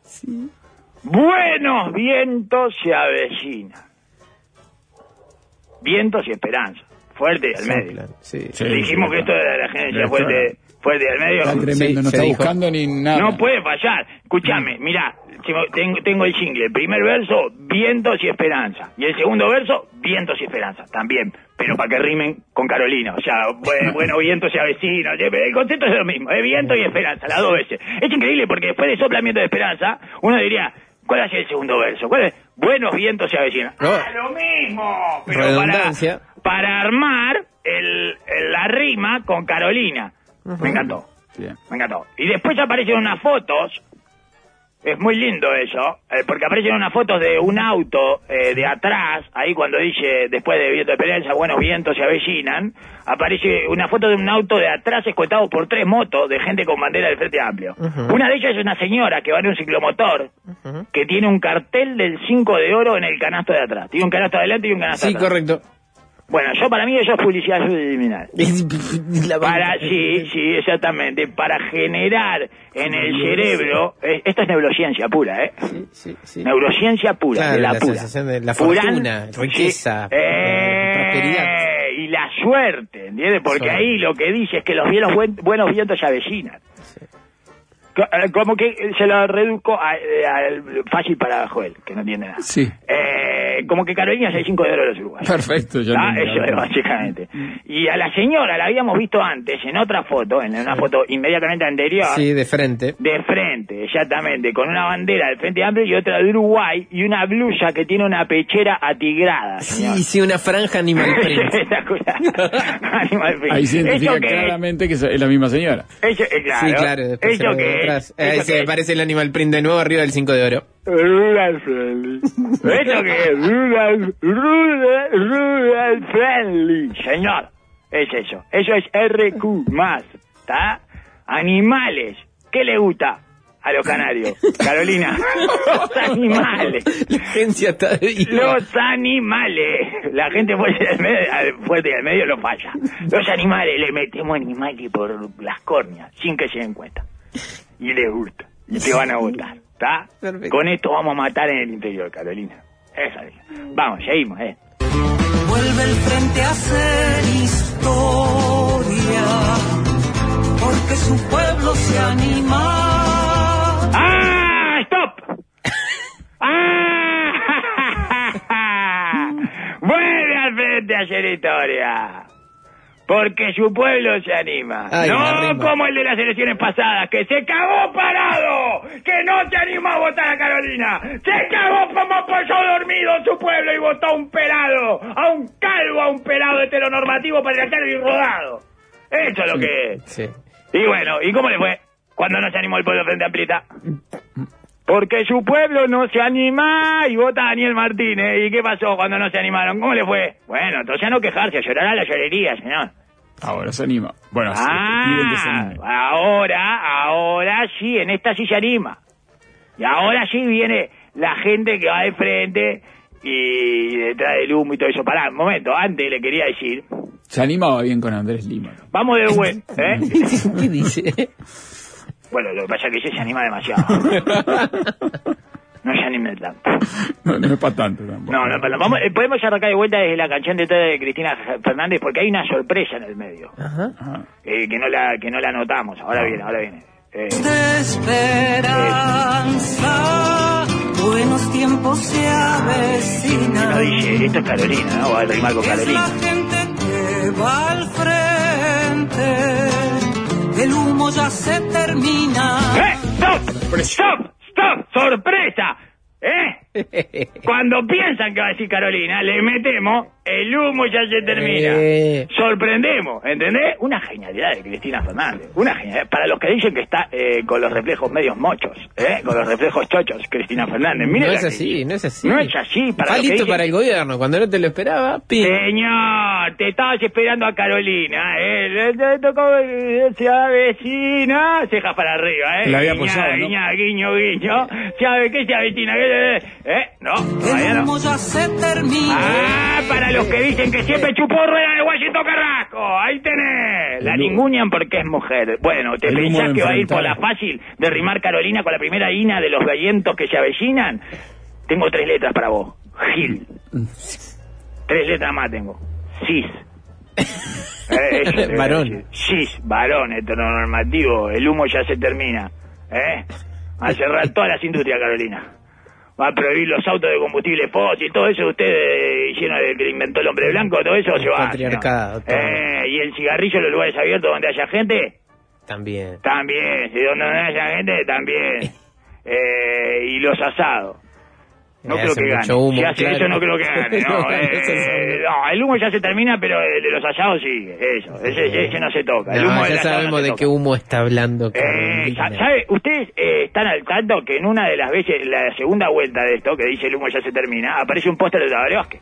Buenos vientos se avecinan. Vientos y esperanza. Fuerte y al medio. Dijimos que esto de la agencia fuerte y al medio. Está tremendo, no está buscando ni nada. No puede fallar. Escúchame, mirá, tengo el jingle. El primer verso, vientos y esperanza. Y el segundo verso, vientos y esperanza. También, pero para que rimen con Carolina. O sea, bueno, vientos y avecinan. El concepto es lo mismo, viento y esperanza, las 2 veces. Es increíble porque después de soplan vientos de esperanza, uno diría, ¿cuál es el segundo verso? ¿Cuál es? Buenos vientos se avecinan. Lo mismo, pero para armar la rima con Carolina. Me encantó. Me encantó. Y después aparecen unas fotos. Es muy lindo eso, porque aparecen unas fotos de un auto de atrás, ahí cuando dice, después de viento de esperanza, buenos vientos se avecinan, aparece una foto de un auto de atrás escoltado por 3 motos de gente con bandera del Frente Amplio. Una de ellas es una señora que va en un ciclomotor, que tiene un cartel del 5 de oro en el canasto de atrás. Tiene un canasto adelante y un canasto atrás. Sí, correcto. Bueno, para mí eso es publicidad subliminal. Sí, exactamente. Para generar en el cerebro, esto es neurociencia pura, Sí. Neurociencia pura, claro, de la pura. Sensación de la fortuna, riqueza, prosperidad. Y la suerte, ¿entiendes? Porque ahí lo que dice es que los buenos vientos se avecinan. Sí. Como que se lo reduzco fácil para Joel, que no entiende nada. Sí. Como que Carolina es el 5 de oro de los uruguayos. Perfecto, ya eso es básicamente. Y a la señora la habíamos visto antes en otra foto, en una foto inmediatamente anterior. Sí, de frente. De frente, exactamente, con una bandera del Frente Amplio y otra de Uruguay y una blusa que tiene una pechera atigrada. Sí, una franja animal print. Espectacular. Animal print. Ahí se identifica claramente que es la misma señora. Eso, claro. Sí, claro. Eso que ahí se aparece el animal print de nuevo arriba del 5 de oro. Rural friendly. ¿Esto qué es? Rural friendly. Señor, es eso. Eso es RQ+. ¿Está? Animales. ¿Qué le gusta a los canarios. Carolina, los animales. La agencia está Los animales. La gente fuerte y al medio lo falla. Los animales, le metemos animales por las córneas, sin que se den cuenta. Y les gusta. Y te van a votar. ¿Está? Con esto vamos a matar en el interior, Carolina. Esa es. Vamos, seguimos, Vuelve el frente a hacer historia, porque su pueblo se anima. ¡Ah! ¡Stop! ¡Ah! Vuelve al frente a hacer historia, porque su pueblo se anima. Ay, no como el de las elecciones pasadas, que se cagó parado, que no se animó a votar a Carolina. Se cagó como pollo dormido en su pueblo y votó a un pelado, a un calvo, a un pelado heteronormativo patriarcal y rodado. Eso es lo que es. Sí. Y bueno, ¿y cómo le fue cuando no se animó el pueblo frente a Amplieta? Porque su pueblo no se anima y vota a Daniel Martínez. ¿Y qué pasó cuando no se animaron? ¿Cómo le fue? Bueno, entonces a no quejarse, a llorar a la llorería, señor. Ahora se anima. Bueno, piden que se anime. Ahora sí, en esta sí se anima. Y ahora sí viene la gente que va de frente y detrás del humo y todo eso. Pará, un momento, antes le quería decir... Se animaba bien con Andrés Lima. Vamos de vuelta, ¿Qué dice? Bueno, lo que pasa es que ella se anima demasiado. No se anime tanto. No es para tanto tampoco. No es para tanto. Podemos arrancar de vuelta desde la canción de Cristina Fernández, porque hay una sorpresa en el medio. Ajá. Que no la notamos. Ahora viene. De esperanza, buenos tiempos se avecinan. No dice, esto es Carolina, ¿no? Va a rimar con Carolina. Es la gente que va al frente, el humo ya se termina. ¡Stop! ¡Sorpresa! Cuando piensan que va a decir Carolina, le metemos, el humo ya se termina. Sorprendemos, ¿entendés? Una genialidad de Cristina Fernández. Una genialidad. Para los que dicen que está con los reflejos medios mochos, con los reflejos chochos, Cristina Fernández. Miren, no es así. No es así. Palito para el gobierno, cuando no te lo esperaba, ¡pim! Señor, te estabas esperando a Carolina, te tocó, se avecina, cejas para arriba, La había apoyado, ¿no? Guiño. ¿Sabe qué se avecina? No, todavía no. Ya se termina. Para los que dicen que siempre chupó rueda de Washington Carrasco, ahí tenés. La ningunean porque es mujer. Bueno, ¿te pensás que va a ir por la fácil de rimar Carolina con la primera ina de los vientos que se avecinan? Tengo 3 letras para vos. Gil. 3 letras más tengo. Cis. Varón. Cis, varón, heteronormativo. El humo ya se termina. Va a cerrar todas las industrias, Carolina. Va a prohibir los autos de combustible fósil, todo eso ustedes hicieron el que inventó el hombre blanco, todo eso se va. Patriarcado. Y el cigarrillo en los lugares abiertos donde haya gente. También. Si donde no haya gente, también. Y los asados. No creo que gane. Humo, Eso no creo que gane. No, el humo ya se termina, pero el de los asados sigue. Ese no se toca. El humo ya sabemos de qué humo está hablando. ¿Sabe? Ustedes están al tanto que en una de las veces, la segunda vuelta de esto, que dice el humo ya se termina, aparece un póster de Tabaré Vázquez.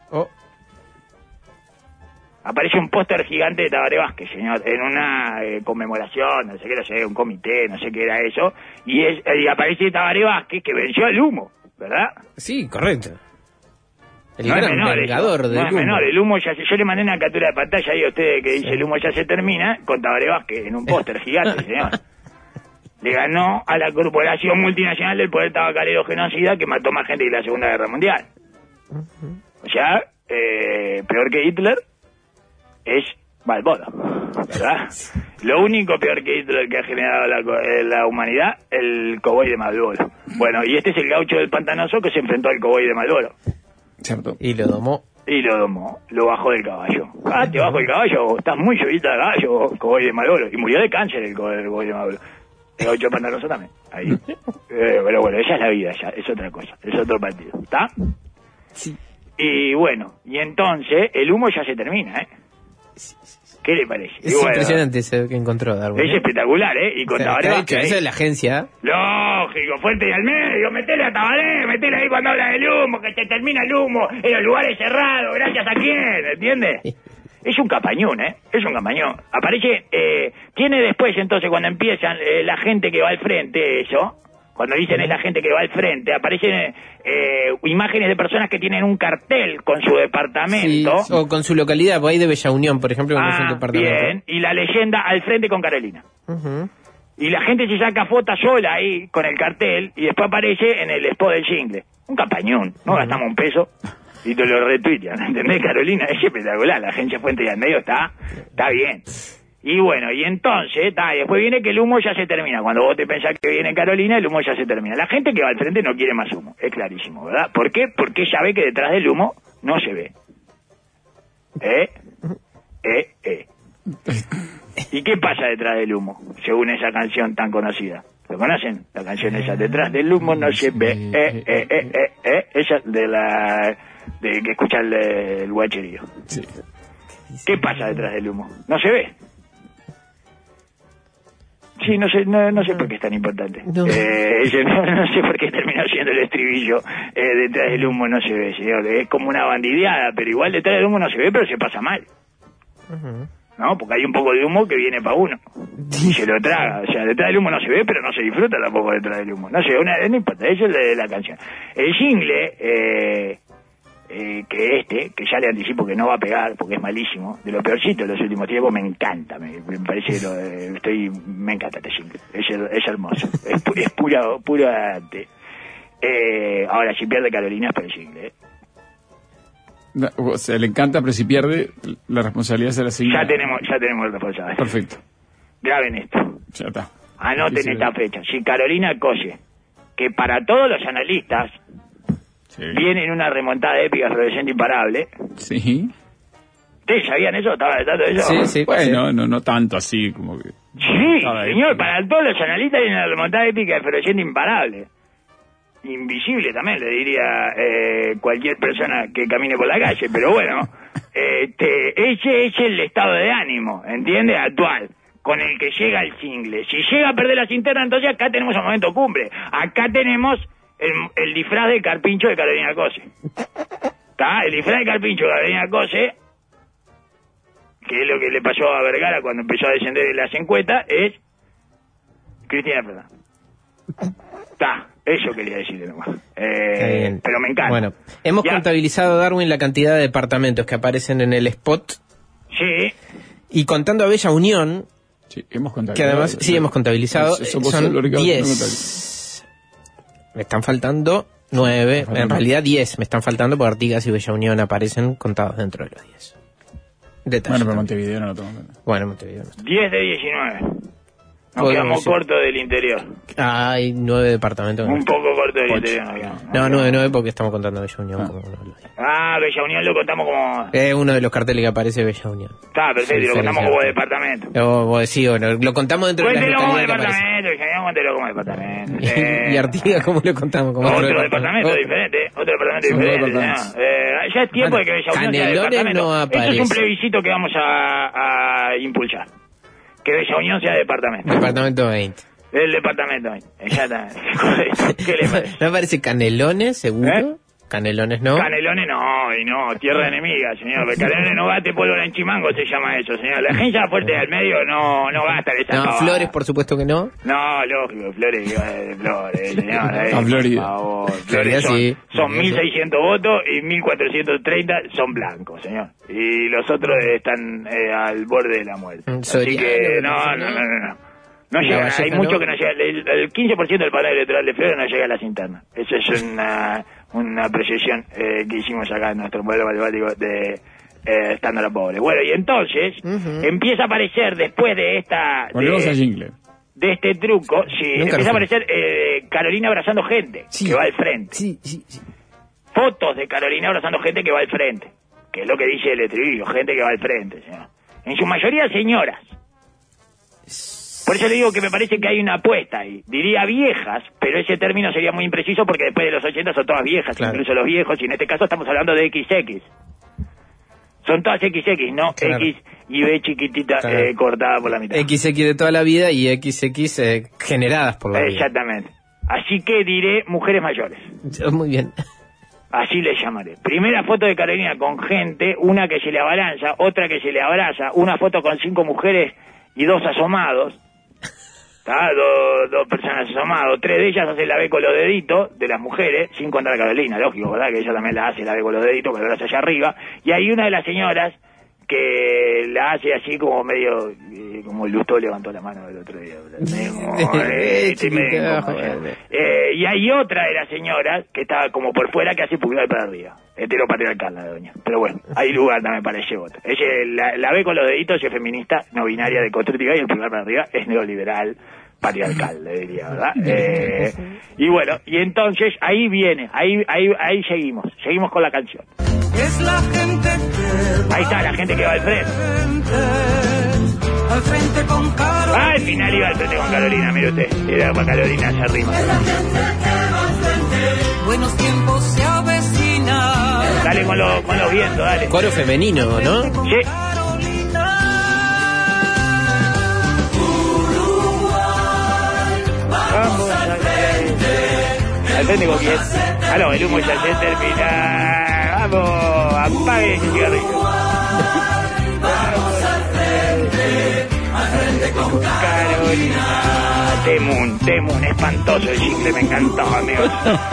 Aparece un póster gigante de Tabaré Vázquez, señor, en una conmemoración, no sé, un comité, no sé qué era eso, y aparece Tabaré Vázquez que venció el humo, ¿verdad? Sí, correcto. El no gran es menor, vengador del humo. No es menor, el humo ya se... Yo le mandé una captura de pantalla ahí a ustedes que dice el humo ya se termina, con Tabaré Vázquez en un póster gigante, señor. Le ganó a la corporación multinacional del poder tabacalero genocida que mató más gente que la Segunda Guerra Mundial. O sea, peor que Hitler es Balboa, ¿verdad? Lo único peor que Hitler que ha generado la humanidad, el cowboy de Marlboro. Bueno, y este es el gaucho del Pantanoso que se enfrentó al cowboy de Marlboro. Cierto. Y lo domó. Lo bajó del caballo. Te bajo el caballo, estás muy llovita de caballo, cowboy de Marlboro. Y murió de cáncer el cowboy de Marlboro. El gaucho del Pantanoso también. Ahí. Pero bueno, ella es la vida, ya, es otra cosa, es otro partido. ¿Está? Sí. Y bueno, y entonces el humo ya se termina, ¿Qué le parece? Es impresionante eso que encontró Darwin. Es espectacular, Y con Tabaré Vázquez. Eso es la agencia. Lógico, fuerte y al medio. Metele a Tabaré, metele ahí cuando habla del humo, que se termina el humo en los lugares cerrados. ¿Gracias a quién? ¿Entiendes? Es un campañón, es un campañón. Aparece, tiene después entonces cuando empiezan la gente que va al frente, eso, cuando dicen es la gente que va al frente, aparecen imágenes de personas que tienen un cartel con su departamento. Sí, o con su localidad, por ahí de Bella Unión, por ejemplo, con su departamento. Bien, y la leyenda al frente con Carolina. Y la gente se saca fotos sola ahí con el cartel y después aparece en el spot del jingle. Un campañón, no gastamos un peso y te lo retuitean, ¿entendés, Carolina? Es espectacular, la agencia Fuente y al medio está bien. Y bueno, y entonces, y después viene que el humo ya se termina. Cuando vos te pensás que viene Carolina, el humo ya se termina. La gente que va al frente no quiere más humo, es clarísimo, ¿verdad? ¿Por qué? Porque ella ve que detrás del humo no se ve. ¿Y qué pasa detrás del humo, según esa canción tan conocida? ¿Lo conocen? La canción esa, detrás del humo no se ve, esa de que escucha el guacherío. Sí. ¿Qué pasa detrás del humo? No se ve. Sí, no sé por qué es tan importante. No sé por qué terminó siendo el estribillo. Detrás del humo no se ve, señor. Es como una bandideada, pero igual detrás del humo no se ve, pero se pasa mal. ¿No? Porque hay un poco de humo que viene para uno y se lo traga. O sea, detrás del humo no se ve, pero no se disfruta tampoco detrás del humo. No sé, no importa, eso es de la canción. El jingle, que ya le anticipo que no va a pegar porque es malísimo, de lo peorcito de los últimos tiempos, me encanta, me parece que me encanta este jingle, es hermoso, es pura arte. Ahora, si pierde Carolina es por el jingle, No, o sea, le encanta, pero si pierde, la responsabilidad se la asigna. Ya tenemos el responsable. Perfecto. Graben esto. Ya está. Anoten esta fecha. Si Carolina Cose, que para todos los analistas viene en una remontada épica, floreciente, imparable. Sí. ¿Ustedes sabían eso? ¿Estaban al tanto de eso? Sí. Bueno, no tanto así como que... Sí, señor, para todos los analistas viene una remontada épica, floreciente, imparable. Invisible también, le diría cualquier persona que camine por la calle, pero bueno, ese es el estado de ánimo, ¿entiende? Actual, con el que llega el single. Si llega a perder las internas, entonces acá tenemos el momento cumbre. Acá tenemos el disfraz de Carpincho de Carolina Cose. ¿Está? El disfraz de Carpincho de Carolina Cose, que es lo que le pasó a Vergara cuando empezó a descender en las encuestas, es Cristina Fernández. Está. Eso quería decirle nomás. Pero me encanta. Bueno, hemos contabilizado, Darwin, la cantidad de departamentos que aparecen en el spot. Sí. Y contando a Bella Unión, sí, hemos contabilizado. Que además, sí, hemos contabilizado. Son 10. Me están faltando 9. En realidad 10 me están faltando porque Artigas y Bella Unión aparecen contados dentro de los 10. Bueno, pero Montevideo no lo tomo. Bueno, Montevideo no está. 10 de 19. Nos quedamos cortos del interior. Hay 9 departamentos. Un poco corto del interior. No, 9 porque estamos contando Bella Unión como uno de los 10. Bella Unión lo contamos como... Es uno de los carteles que aparece Bella Unión. Está perfecto, y lo contamos como departamento. Lo contamos dentro de la Cuéntelo como departamento. ¿Y Artigas cómo lo contamos? Como otro departamento diferente. Ya es tiempo de que Bella Unión sea departamento. Esto es un plebiscito que vamos a impulsar. Que Bella Unión sea departamento. Departamento 20. El departamento 20. Exactamente. ¿Qué le parece? ¿No parece Canelones, seguro? Canelones no. Canelones no, y no, tierra enemiga, señor. Canelones no gate pólvora en Chimango, se llama eso, señor. La agencia fuerte del medio no gasta esa No, pavada. Flores, por supuesto que no. No, lógico, Flores, señor. A Florida. Flores son 1.600 votos y 1.430 son blancos, señor. Y los otros están al borde de la muerte. Así que no llega, hay mucho que no llega. El 15% del padrón electoral de Flores no llega a las internas. Eso es una proyección que hicimos acá en nuestro modelo matemático de estando a la pobre. Bueno, y entonces empieza a aparecer después de esta... Volvemos al jingle. De este truco, empieza a aparecer Carolina abrazando gente que va al frente. Sí. Fotos de Carolina abrazando gente que va al frente. Que es lo que dice el estribillo, gente que va al frente, señor. En su mayoría señoras. Por eso le digo que me parece que hay una apuesta ahí. Diría viejas, pero ese término sería muy impreciso porque después de los 80 son todas viejas, claro. Incluso los viejos, y en este caso estamos hablando de XX. Son todas XX, ¿no? Claro. X y B chiquitita, claro. Cortada por la mitad. XX de toda la vida y XX generadas por la vida. Exactamente. Así que diré mujeres mayores. Muy bien. Así le llamaré. Primera foto de Carolina con gente, una que se le abalanza, otra que se le abraza, una foto con 5 mujeres y 2 asomados. Dos personas asomadas, 3 de ellas hacen la B con los deditos de las mujeres, sin contar a Carolina, lógico, ¿verdad? Que ella también la hace, la B con los deditos, pero la hace allá arriba. Y hay una de las señoras que la hace así como medio, como Lustó levantó la mano el otro día. Y hay otra de las señoras que está como por fuera que hace pulgar para arriba. Heteropatriarcal la doña. Pero bueno, hay lugar también para ese voto. Ella la ve con los deditos, es feminista, no binaria, deconstructiva, y el pulgar para arriba es neoliberal, patriarcal, le diría, ¿verdad? Y bueno, y entonces ahí viene, ahí seguimos con la canción. Es la gente que ahí está la gente que va al frente con Carolina. Al final iba al frente con Carolina, mire usted. Era para Carolina se arrima. Buenos tiempos se avecinan. Dale con los vientos, dale. Coro femenino, ¿no? Sí. Vamos al frente. ¿Al frente con quién? Aló, el humo ya se termina. Vamos, apague ese cigarrillo. Vamos al frente con Carolina. Temun, espantoso el jingle, me encantó, amigos.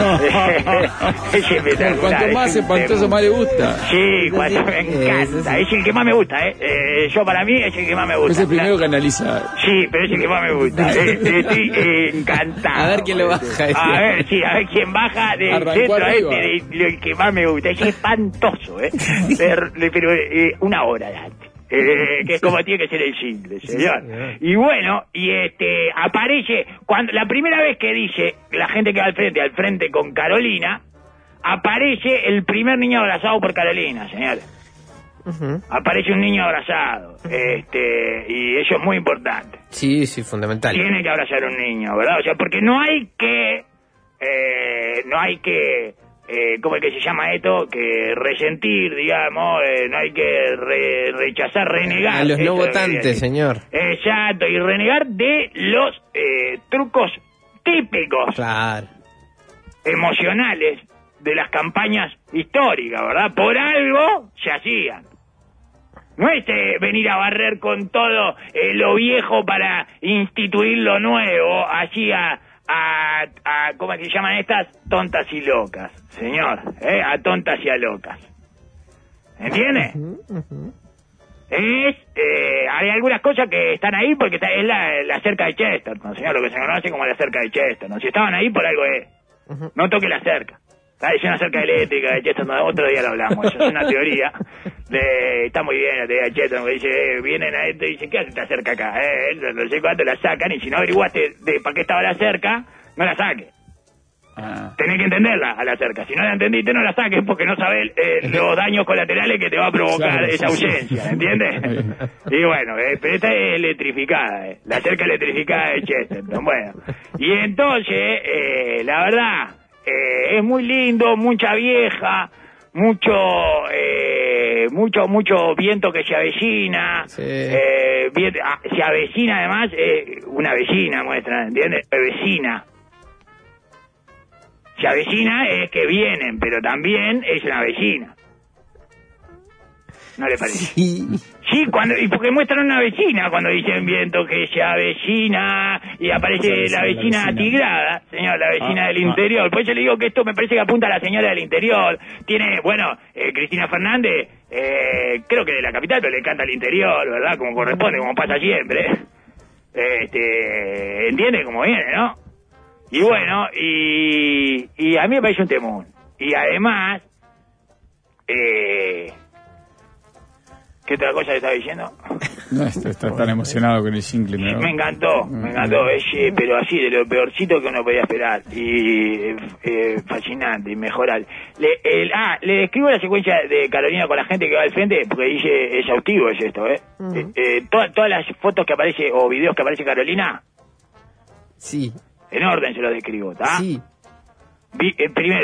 Es espectacular. Cuanto más espantoso, más le gusta. Sí, cuanto me encanta. Es el que más me gusta, yo para mí es el que más me gusta. Es el primero que analiza. Sí, pero es el que más me gusta. Estoy encantado. A ver quién lo baja. A ver quién baja del Arrancó centro arriba. el que más me gusta. Es espantoso, pero una hora antes. Que es como tiene que ser el jingle, señor. Y bueno, aparece, cuando la primera vez que dice la gente que va al frente con Carolina, aparece el primer niño abrazado por Carolina, señores. Uh-huh. Aparece un niño abrazado, y eso es muy importante. Sí, fundamental. Tiene que abrazar a un niño, ¿verdad? O sea, porque no hay que, ¿cómo es que se llama esto? Que resentir, digamos, no hay que rechazar, renegar. A los no votantes, señor. Exacto, y renegar de los trucos típicos, claro, emocionales de las campañas históricas, ¿verdad? Por algo se hacían. No es venir a barrer con todo lo viejo para instituir lo nuevo, así a ¿cómo es que se llaman estas? Tontas y locas, señor, a tontas y a locas. ¿Entiende? Uh-huh. Hay algunas cosas que están ahí porque es la cerca de Chesterton, señor, lo que se conoce como la cerca de Chesterton. Si estaban ahí, por algo es. Uh-huh. No toque la cerca. Es una cerca eléctrica de Chesterton, otro día lo hablamos, eso es una teoría. Está muy bien la teoría de Chesterton, que dice, vienen a esto y dicen, ¿qué hace esta cerca acá? No sé cuánto la sacan, y si no averiguaste para qué estaba la cerca, no la saques. Tenés que entenderla a la cerca. Si no la entendiste, no la saques porque no sabés los daños colaterales que te va a provocar esa ausencia, ¿entiendes? Y bueno, pero esta es electrificada, la cerca electrificada de Chesterton. Bueno, y entonces, la verdad, es muy lindo, mucha vieja, mucho viento que se avecina, sí. Se avecina además, una vecina muestra, ¿entiendes? Vecina. Se avecina es que vienen, pero también es una vecina. ¿No le parece? Sí, y porque muestran una vecina cuando dicen viento que se avecina y aparece la vecina tigrada, señor, la vecina del interior. Por eso le digo que esto me parece que apunta a la señora del interior. Tiene, Cristina Fernández, creo que de la capital, pero le canta al interior, ¿verdad? Como corresponde, como pasa siempre. ¿Entiende cómo viene, no? Y bueno, y a mí me parece un temón. Y además, ¿qué otra cosa le estaba diciendo? No, está tan emocionado con el jingle. Me encantó, pero así, de lo peorcito que uno podía esperar. Y fascinante, inmejorable. Le describo la secuencia de Carolina con la gente que va al frente, porque dice exhaustivo es esto, Uh-huh. Todas las fotos que aparece, o videos que aparece Carolina. Sí. En orden se los describo, ¿está? Sí. Primero,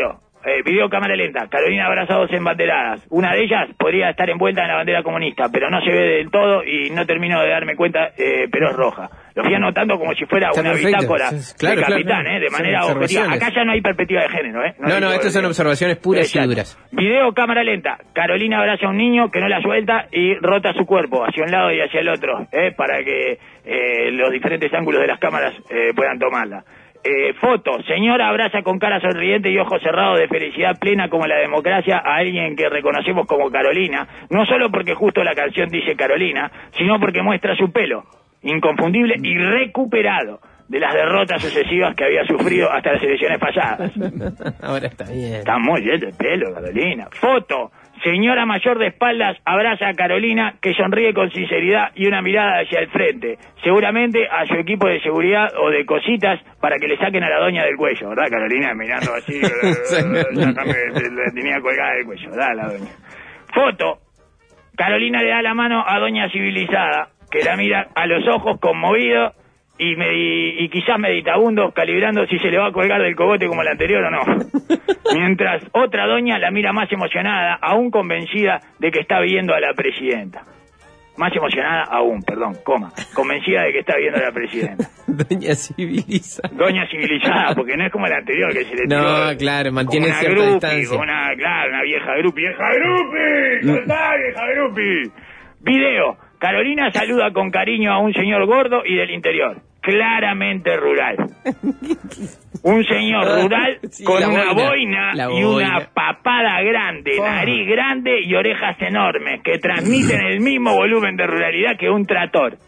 video cámara lenta, Carolina abraza dos embanderadas. Una de ellas podría estar envuelta en la bandera comunista, pero no se ve del todo y no termino de darme cuenta, pero es roja. Lo fui anotando como si fuera una bitácora de capitán, de manera objetiva. Acá ya no hay perspectiva de género, No, estas son observaciones puras y duras. Video cámara lenta, Carolina abraza a un niño que no la suelta y rota su cuerpo hacia un lado y hacia el otro, para que los diferentes ángulos de las cámaras puedan tomarla. Foto, señora abraza con cara sonriente y ojos cerrados de felicidad plena como la democracia a alguien que reconocemos como Carolina, no solo porque justo la canción dice Carolina, sino porque muestra su pelo, inconfundible y recuperado de las derrotas sucesivas que había sufrido hasta las elecciones pasadas. Ahora está bien. Está muy bien el pelo, Carolina. Foto, señora mayor de espaldas abraza a Carolina que sonríe con sinceridad y una mirada hacia el frente, seguramente a su equipo de seguridad o de cositas para que le saquen a la doña del cuello, ¿verdad, Carolina? Mirando así, la tenía colgada del cuello, ¿verdad, la doña? Foto, Carolina le da la mano a doña civilizada, que la mira a los ojos conmovido y quizás meditabundo, calibrando si se le va a colgar del cogote como el anterior o no. Mientras otra doña la mira más emocionada, aún convencida de que está viendo a la presidenta. Más emocionada aún, convencida de que está viendo a la presidenta. Doña civilizada. Doña civilizada, porque no es como el anterior que se le tiró. No, claro, mantiene cierta distancia. Una vieja grupi. ¡Vieja grupi! ¡Contá, vieja grupi! Video. Carolina saluda con cariño a un señor gordo y del interior, claramente rural. Un señor rural con una boina y una papada grande, nariz grande y orejas enormes que transmiten el mismo volumen de ruralidad que un tractor.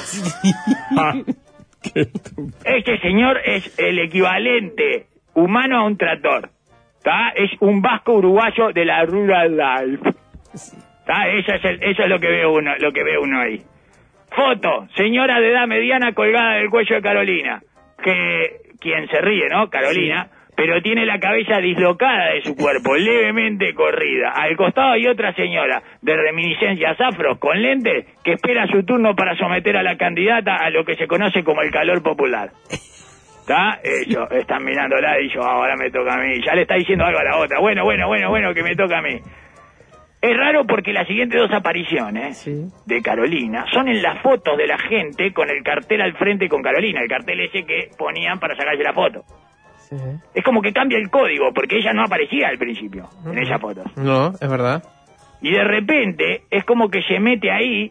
Este señor es el equivalente humano a un tractor. Es un vasco uruguayo de la rural life. Eso es lo que ve uno ahí. Foto, señora de edad mediana colgada del cuello de Carolina, que quien se ríe, ¿no? Carolina, sí. Pero tiene la cabeza dislocada de su cuerpo, levemente corrida. Al costado hay otra señora de reminiscencias afros con lentes que espera su turno para someter a la candidata a lo que se conoce como el calor popular. Ellos están mirándola y yo, ahora me toca a mí. Ya le está diciendo algo a la otra. Bueno, que me toca a mí. Es raro porque las siguientes dos apariciones de Carolina son en las fotos de la gente con el cartel al frente con Carolina, el cartel ese que ponían para sacarse la foto. Sí. Es como que cambia el código, porque ella no aparecía al principio en esas fotos. No, es verdad. Y de repente es como que se mete ahí,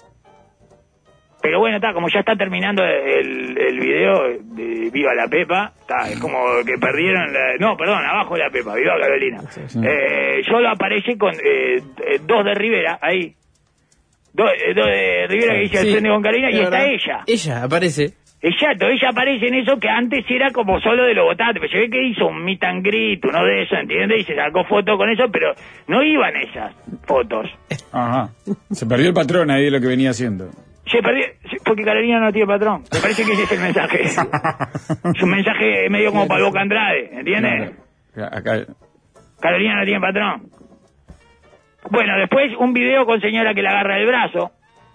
pero bueno, como ya está terminando el video de Viva la Pepa, es como que perdieron abajo de la Pepa, Viva Carolina. Sí. Solo aparece con dos de Rivera ahí. Dos de Rivera que dice el frente con Carolina y está ella. Ella aparece. Exacto, ella aparece en eso que antes era como solo de los votantes, pero se ve que hizo un meet and greet, uno de esos, ¿entiendes? Y se sacó fotos con eso, pero no iban esas fotos. Ajá. Se perdió el patrón ahí de lo que venía haciendo. Se perdió, porque Carolina no tiene patrón. Me parece que ese es el mensaje. Es un mensaje medio como para Boca Andrade, ¿entiendes? Acá. Carolina no tiene patrón. Bueno, después un video con señora que le agarra el brazo.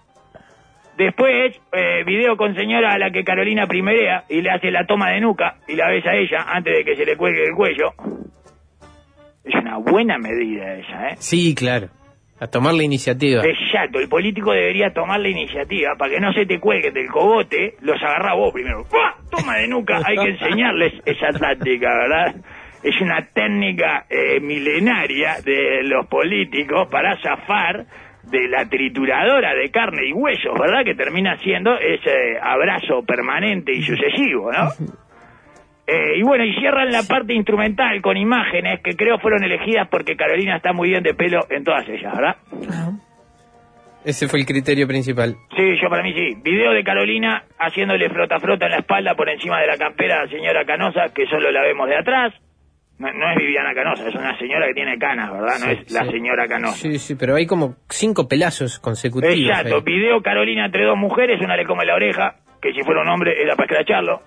Después, video con señora a la que Carolina primerea y le hace la toma de nuca y la besa a ella antes de que se le cuelgue el cuello. Es una buena medida esa, Sí, claro. A tomar la iniciativa. Exacto, el político debería tomar la iniciativa para que no se te cuelgue del cogote, los agarra vos primero. ¡Pah! Toma de nuca, hay que enseñarles esa táctica, ¿verdad? Es una técnica milenaria de los políticos para zafar de la trituradora de carne y huesos, ¿verdad? Que termina siendo ese abrazo permanente y sucesivo, ¿no? Y bueno, y cierran la parte instrumental con imágenes que creo fueron elegidas porque Carolina está muy bien de pelo en todas ellas, ¿verdad? Ese fue el criterio principal. Sí, yo para mí sí. Video de Carolina haciéndole frota en la espalda por encima de la campera a la señora Canosa, que solo la vemos de atrás. No es Viviana Canosa, es una señora que tiene canas, ¿verdad? No es la señora Canosa. Sí, pero hay como 5 pelazos consecutivos. Exacto, ahí. Video Carolina entre dos mujeres, una le come la oreja, que si fuera un hombre era para escracharlo.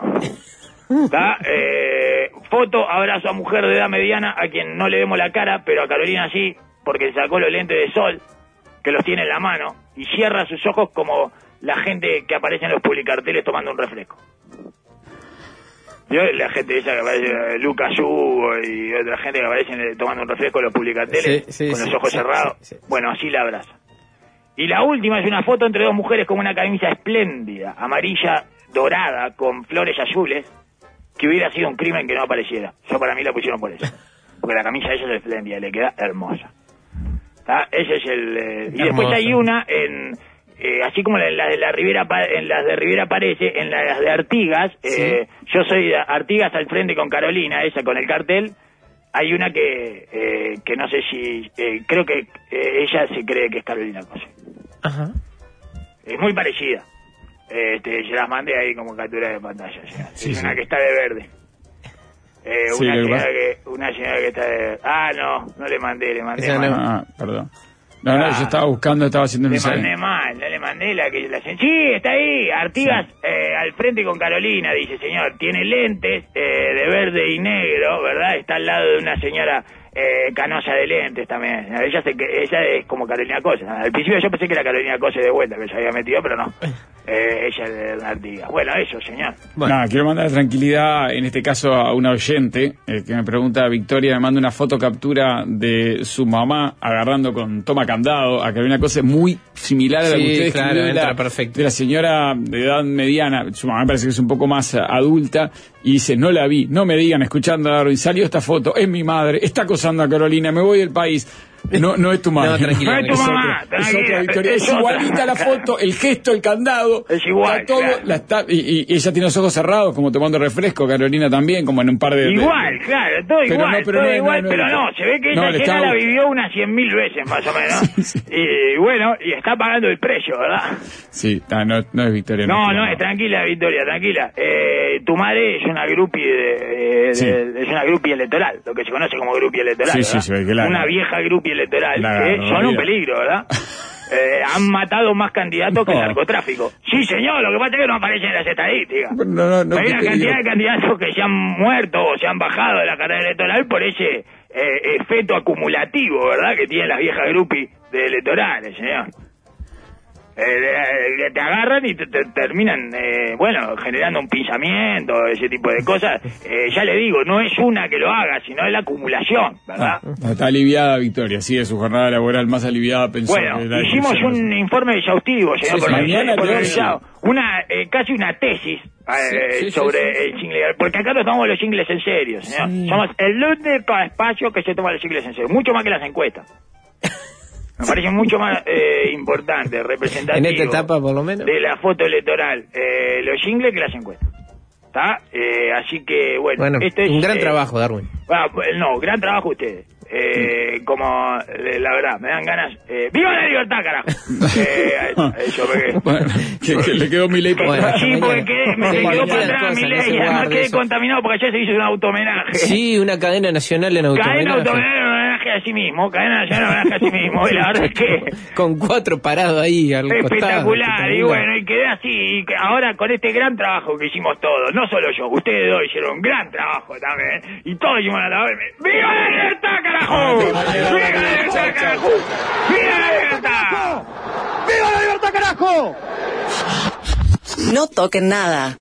Foto, abrazo a mujer de edad mediana, a quien no le vemos la cara, pero a Carolina sí, porque sacó los lentes de sol, que los tiene en la mano, y cierra sus ojos como la gente que aparece en los publicarteles tomando un refresco. La gente esa que aparece, Lucas Hugo y otra gente que aparece tomando un refresco en los publicanteles, con los ojos cerrados. Sí. Bueno, así la abraza. Y la última es una foto entre dos mujeres con una camisa espléndida, amarilla, dorada, con flores azules, que hubiera sido un crimen que no apareciera. Yo para mí la pusieron por eso. Porque la camisa de ella es espléndida, le queda hermosa. Ese es el... y después hay una en... así como en las de Rivera aparece, en las de Artigas, yo soy de Artigas al frente con Carolina, esa con el cartel, hay una que no sé si, creo que ella se cree que es Carolina Cose. Ajá. Es muy parecida. Se las mandé ahí como captura de pantalla. Una que está de verde. Una señora que está de... no le mandé mal. Perdón. No, yo estaba buscando, estaba haciendo un ensayo. No le mandé la sí, está ahí, Artigas al frente con Carolina, dice, señor, tiene lentes de verde y negro, ¿verdad? Está al lado de una señora canosa de lentes también. Ella es como Carolina Cose. Al principio yo pensé que era Carolina Cose de vuelta, que se había metido, pero no. Ella es de Artigas. Bueno, eso, señor. Bueno. Quiero mandar tranquilidad, en este caso, a una oyente que me pregunta, Victoria, me manda una foto captura de su mamá agarrando con toma candado a Carolina Cose, muy similar a la que usted escribió de la señora de edad mediana. Su mamá me parece que es un poco más adulta, y dice, no la vi, no me digan, escuchando a Darwin, salió esta foto, es mi madre, está acosando a Carolina, me voy del país. No es tu madre. No, tranquila, no es tu mamá. Es otra, Victoria. Es igualita la foto, el gesto, el candado. Es igual. Está todo, y ella tiene los ojos cerrados, como tomando refresco. Carolina también, como en un par de... Igual, claro, todo igual. Pero no, se ve que esa escena la vivió unas 100.000 veces, más o menos. Sí. Y bueno, y está pagando el precio, ¿verdad? Sí, no es Victoria. No, es tranquila, Victoria, tranquila. Tu madre es una groupie es una groupie electoral, lo que se conoce como groupie electoral. Sí, se ve que una vieja groupie electoral, que son un peligro, ¿verdad? Han matado más candidatos que el narcotráfico. Sí, señor, lo que pasa es que no aparecen en las estadísticas. Hay una cantidad de candidatos que se han muerto o se han bajado de la carrera electoral por ese efecto acumulativo, ¿verdad?, que tienen las viejas groupies de electorales, señor. Te agarran y te terminan generando un pinzamiento, ese tipo de cosas. Ya le digo, no es una que lo haga, sino es la acumulación, ¿verdad? Está aliviada Victoria, sigue su jornada laboral más aliviada. Hicimos un informe exhaustivo, señor, casi una tesis sobre el jingle, porque acá nos tomamos los jingles en serio, señor. Somos el único espacio que se toma los jingles en serio, mucho más que las encuestas. Me parece mucho más importante, representativo, en esta etapa por lo menos, de la foto electoral, los jingles que las encuestas. ¿Está? Así que, bueno, este es un gran trabajo, Darwin. Gran trabajo ustedes. Como la verdad, me dan ganas. ¡Viva la libertad, carajo! Que le quedó mi ley para atrás. Sí, porque me quedó para atrás mi ley. Además quedé contaminado porque ayer se hizo un auto-homenaje. Sí, una cadena nacional en auto-homenaje. Cadena auto-homenaje a sí mismo. Cadena nacional homenaje a sí mismo. Y la verdad es que... con 4 parados ahí al costado. Espectacular. Y bueno, y quedé así. Y ahora con este gran trabajo que hicimos todos, no solo yo, ustedes dos hicieron un gran trabajo también. Y todos hicimos la vez. ¡Viva la libertad, carajo! ¡Viva la libertad, carajo! ¡Viva la libertad! ¡Viva la libertad, carajo! No toquen nada.